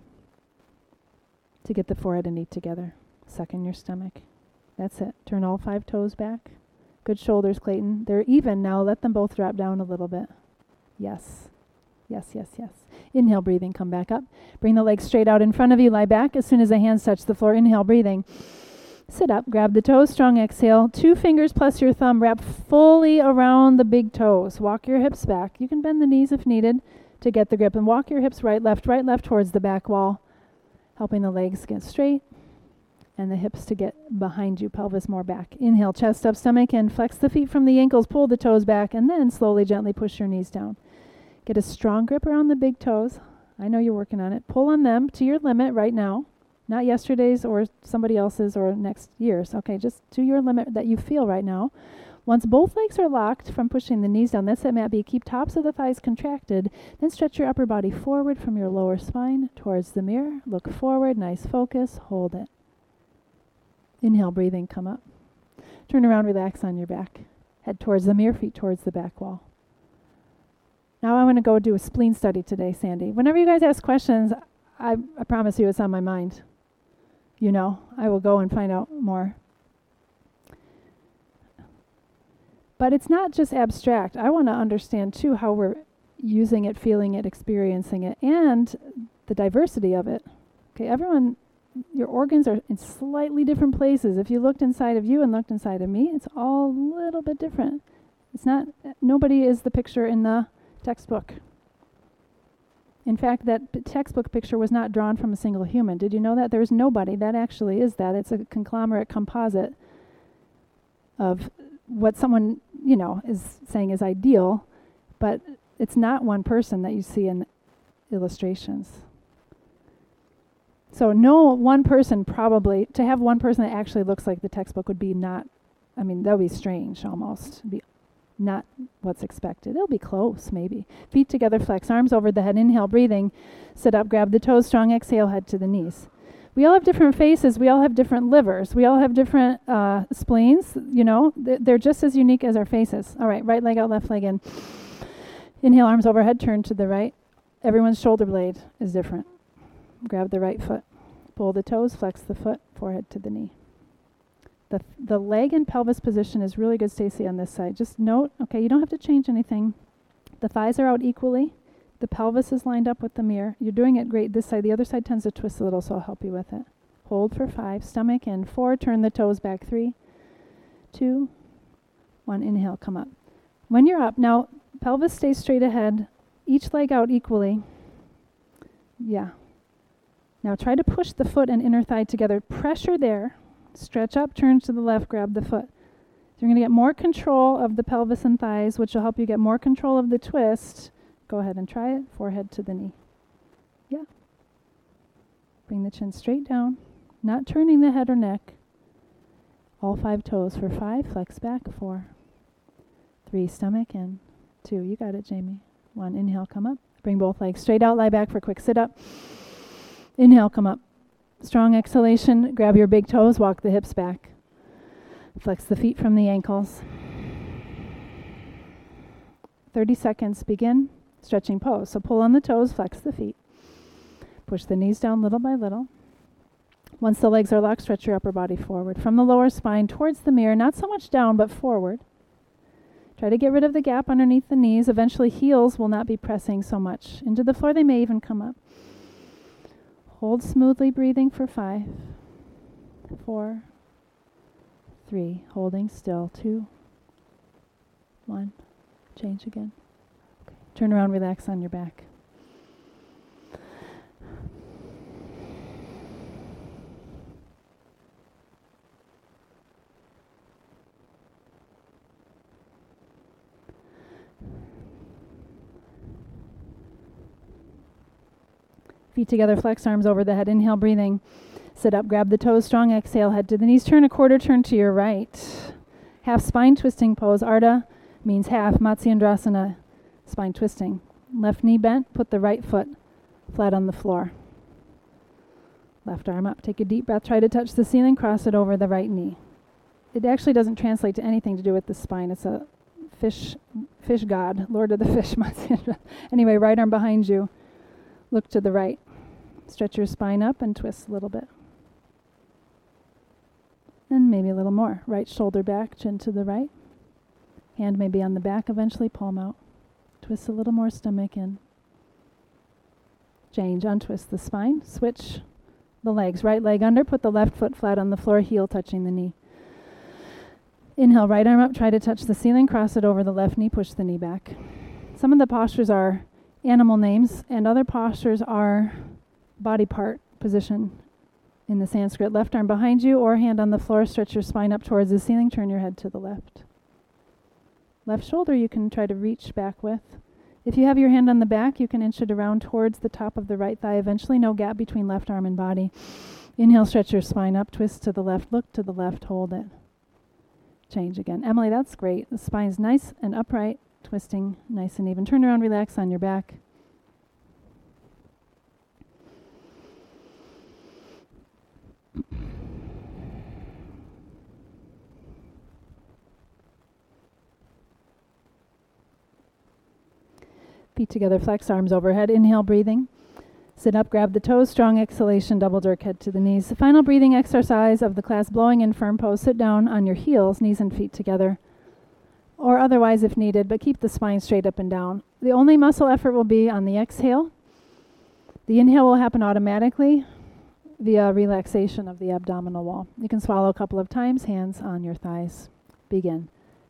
Speaker 1: to get the forehead and knee together. Suck in your stomach. That's it. Turn all five toes back. Good shoulders, Clayton. They're even now. Let them both drop down a little bit. Yes. Yes, yes, yes. Inhale, breathing, come back up. Bring the legs straight out in front of you, lie back. As soon as the hands touch the floor, inhale, breathing. Sit up, grab the toes, strong exhale. Two fingers plus your thumb, wrap fully around the big toes. Walk your hips back. You can bend the knees if needed to get the grip. And walk your hips right, left, right, left towards the back wall, helping the legs get straight and the hips to get behind you, pelvis more back. Inhale, chest up, stomach in. Flex the feet from the ankles, pull the toes back, and then slowly, gently push your knees down. Get a strong grip around the big toes. I know you're working on it. Pull on them to your limit right now. Not yesterday's or somebody else's or next year's. Okay, just to your limit that you feel right now. Once both legs are locked from pushing the knees down, that's it, Mat B. Keep tops of the thighs contracted. Then stretch your upper body forward from your lower spine towards the mirror. Look forward, nice focus, hold it. Inhale, breathing, come up. Turn around, relax on your back. Head towards the mirror, feet towards the back wall. Now I want to go do a spleen study today, Sandy. Whenever you guys ask questions, I, I promise you it's on my mind. You know, I will go and find out more. But it's not just abstract. I want to understand, too, how we're using it, feeling it, experiencing it, and the diversity of it. Okay, everyone, your organs are in slightly different places. If you looked inside of you and looked inside of me, it's all a little bit different. It's not, nobody is the picture in the textbook. In fact, that p- textbook picture was not drawn from a single human. Did you know that? There's nobody that actually is that. It's a conglomerate composite of what someone, you know, is saying is ideal, but it's not one person that you see in illustrations. So no one person probably, to have one person that actually looks like the textbook would be not, I mean, that would be strange almost. It'd be not what's expected. It'll be close, maybe. Feet together, flex arms over the head. Inhale, breathing. Sit up, grab the toes, strong exhale, head to the knees. We all have different faces. We all have different livers. We all have different uh, spleens. You know, Th- they're just as unique as our faces. All right, right leg out, left leg in. Inhale, arms overhead, turn to the right. Everyone's shoulder blade is different. Grab the right foot. Pull the toes, flex the foot, forehead to the knee. The the leg and pelvis position is really good, Stacy, on this side. Just note, okay, you don't have to change anything. The thighs are out equally. The pelvis is lined up with the mirror. You're doing it great this side. The other side tends to twist a little, so I'll help you with it. Hold for five. Stomach in. Four. Turn the toes back. Three, two, one. Inhale, come up. When you're up, now pelvis stays straight ahead. Each leg out equally. Yeah. Now try to push the foot and inner thigh together. Pressure there. Stretch up, turn to the left, grab the foot. So you're going to get more control of the pelvis and thighs, which will help you get more control of the twist. Go ahead and try it. Forehead to the knee. Yeah. Bring the chin straight down, not turning the head or neck. All five toes for five. Flex back. Four. Three. Stomach in. Two. You got it, Jamie. One. Inhale, come up. Bring both legs straight out. Lie back for a quick sit up. Inhale, come up. Strong exhalation. Grab your big toes. Walk the hips back. Flex the feet from the ankles. thirty seconds. Begin. Stretching pose. So pull on the toes. Flex the feet. Push the knees down little by little. Once the legs are locked, stretch your upper body forward. From the lower spine towards the mirror. Not so much down, but forward. Try to get rid of the gap underneath the knees. Eventually, heels will not be pressing so much into the floor. They may even come up. Hold smoothly, breathing for five, four, three, holding still, two, one, change again. Okay. Turn around, relax on your back. Feet together, flex arms over the head. Inhale, breathing. Sit up, grab the toes, strong exhale, head to the knees. Turn a quarter turn to your right. Half spine twisting pose. Ardha means half. Matsyendrasana, spine twisting. Left knee bent, put the right foot flat on the floor. Left arm up. Take a deep breath. Try to touch the ceiling. Cross it over the right knee. It actually doesn't translate to anything to do with the spine. It's a fish fish god, Lord of the Fish. Anyway, right arm behind you. Look to the right. Stretch your spine up and twist a little bit. And maybe a little more. Right shoulder back, chin to the right. Hand maybe on the back, eventually palm out. Twist a little more, stomach in. Change, untwist the spine. Switch the legs. Right leg under, put the left foot flat on the floor, heel touching the knee. Inhale, right arm up, try to touch the ceiling, cross it over the left knee, push the knee back. Some of the postures are animal names, and other postures are body part position in the Sanskrit. Left arm behind you or hand on the floor, stretch your spine up towards the ceiling, turn your head to the left. Left shoulder you can try to reach back with. If you have your hand on the back, you can inch it around towards the top of the right thigh. Eventually, no gap between left arm and body. Inhale, stretch your spine up, twist to the left, look to the left, hold it. Change again. Emily, that's great. The spine's nice and upright, twisting nice and even. Turn around, relax on your back. Feet together, flex arms overhead. Inhale, breathing. Sit up, grab the toes, strong exhalation, double jerk head to the knees. The final breathing exercise of the class, blowing in firm pose. Sit down on your heels, knees and feet together, or otherwise if needed, but keep the spine straight up and down. The only muscle effort will be on the exhale. The inhale will happen automatically via relaxation of the abdominal wall. You can swallow a couple of times, hands on your thighs. Begin.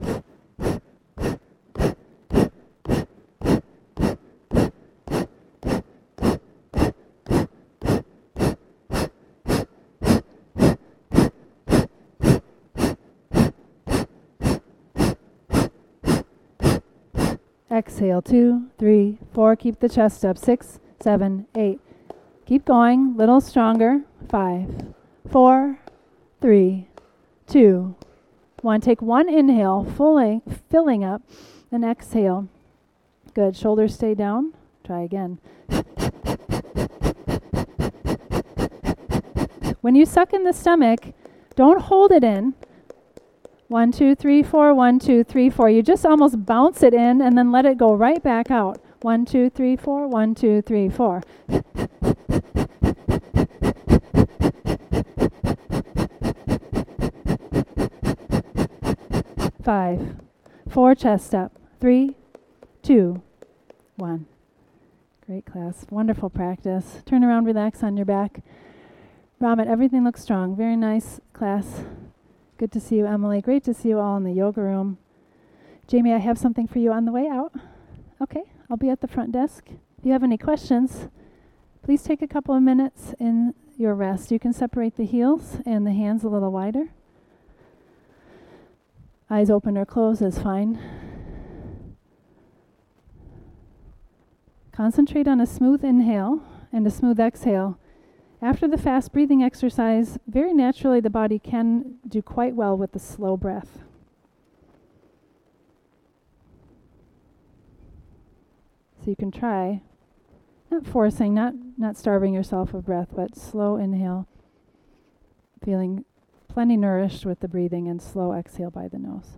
Speaker 1: Exhale, two, three, four. Keep the chest up. Six, seven, eight. Keep going. Little stronger. Five, four, three, two, one. Take one inhale, fully filling up, and exhale. Good. Shoulders stay down. Try again. When you suck in the stomach, don't hold it in. One, two, three, four, one, two, three, four. You just almost bounce it in and then let it go right back out. One, two, three, four, one, two, three, four. Five, four, chest up. Three, two, one. Great class. Wonderful practice. Turn around, relax on your back. Ramit, everything looks strong. Very nice class. Good to see you, Emily. Great to see you all in the yoga room. Jamie, I have something for you on the way out. Okay, I'll be at the front desk. If you have any questions, please take a couple of minutes in your rest. You can separate the heels and the hands a little wider. Eyes open or closed is fine. Concentrate on a smooth inhale and a smooth exhale. After the fast breathing exercise, very naturally the body can do quite well with the slow breath. So you can try, not forcing, not, not starving yourself of breath, but slow inhale, feeling plenty nourished with the breathing, and slow exhale by the nose.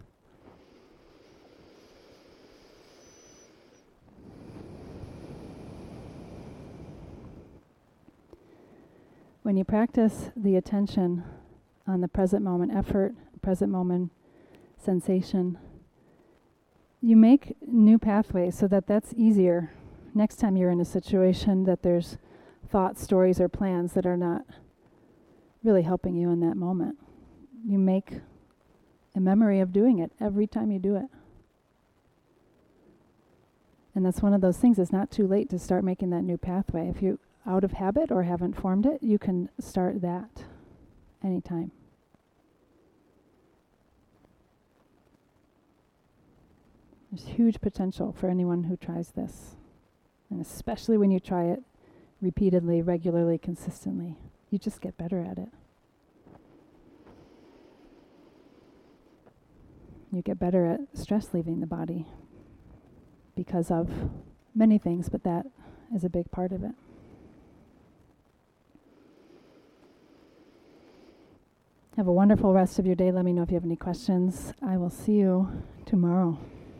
Speaker 1: When you practice the attention on the present moment effort, present moment sensation, you make new pathways so that that's easier next time you're in a situation that there's thoughts, stories, or plans that are not really helping you in that moment. You make a memory of doing it every time you do it. And that's one of those things, it's not too late to start making that new pathway. If you out of habit or haven't formed it, you can start that anytime. There's huge potential for anyone who tries this, and especially when you try it repeatedly, regularly, consistently. You just get better at it. You get better at stress leaving the body because of many things, but that is a big part of it. Have a wonderful rest of your day. Let me know if you have any questions. I will see you tomorrow.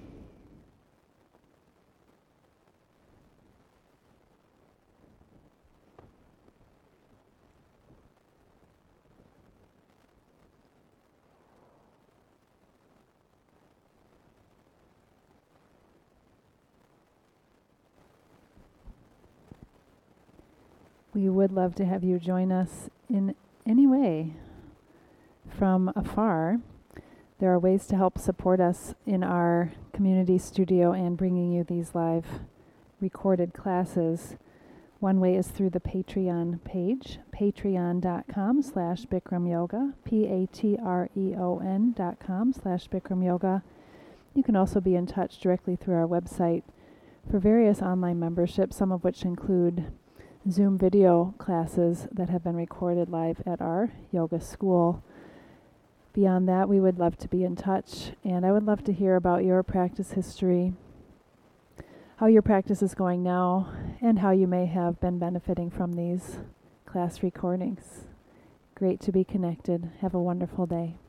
Speaker 1: We would love to have you join us in any way from afar. There are ways to help support us in our community studio and bringing you these live recorded classes. One way is through the Patreon page, patreon.com slash Bikram Yoga, P-A-T-R-E-O-N dot com slash Bikram Yoga. You can also be in touch directly through our website for various online memberships, some of which include Zoom video classes that have been recorded live at our yoga school. Beyond that, we would love to be in touch, and I would love to hear about your practice history, how your practice is going now, and how you may have been benefiting from these class recordings. Great to be connected. Have a wonderful day.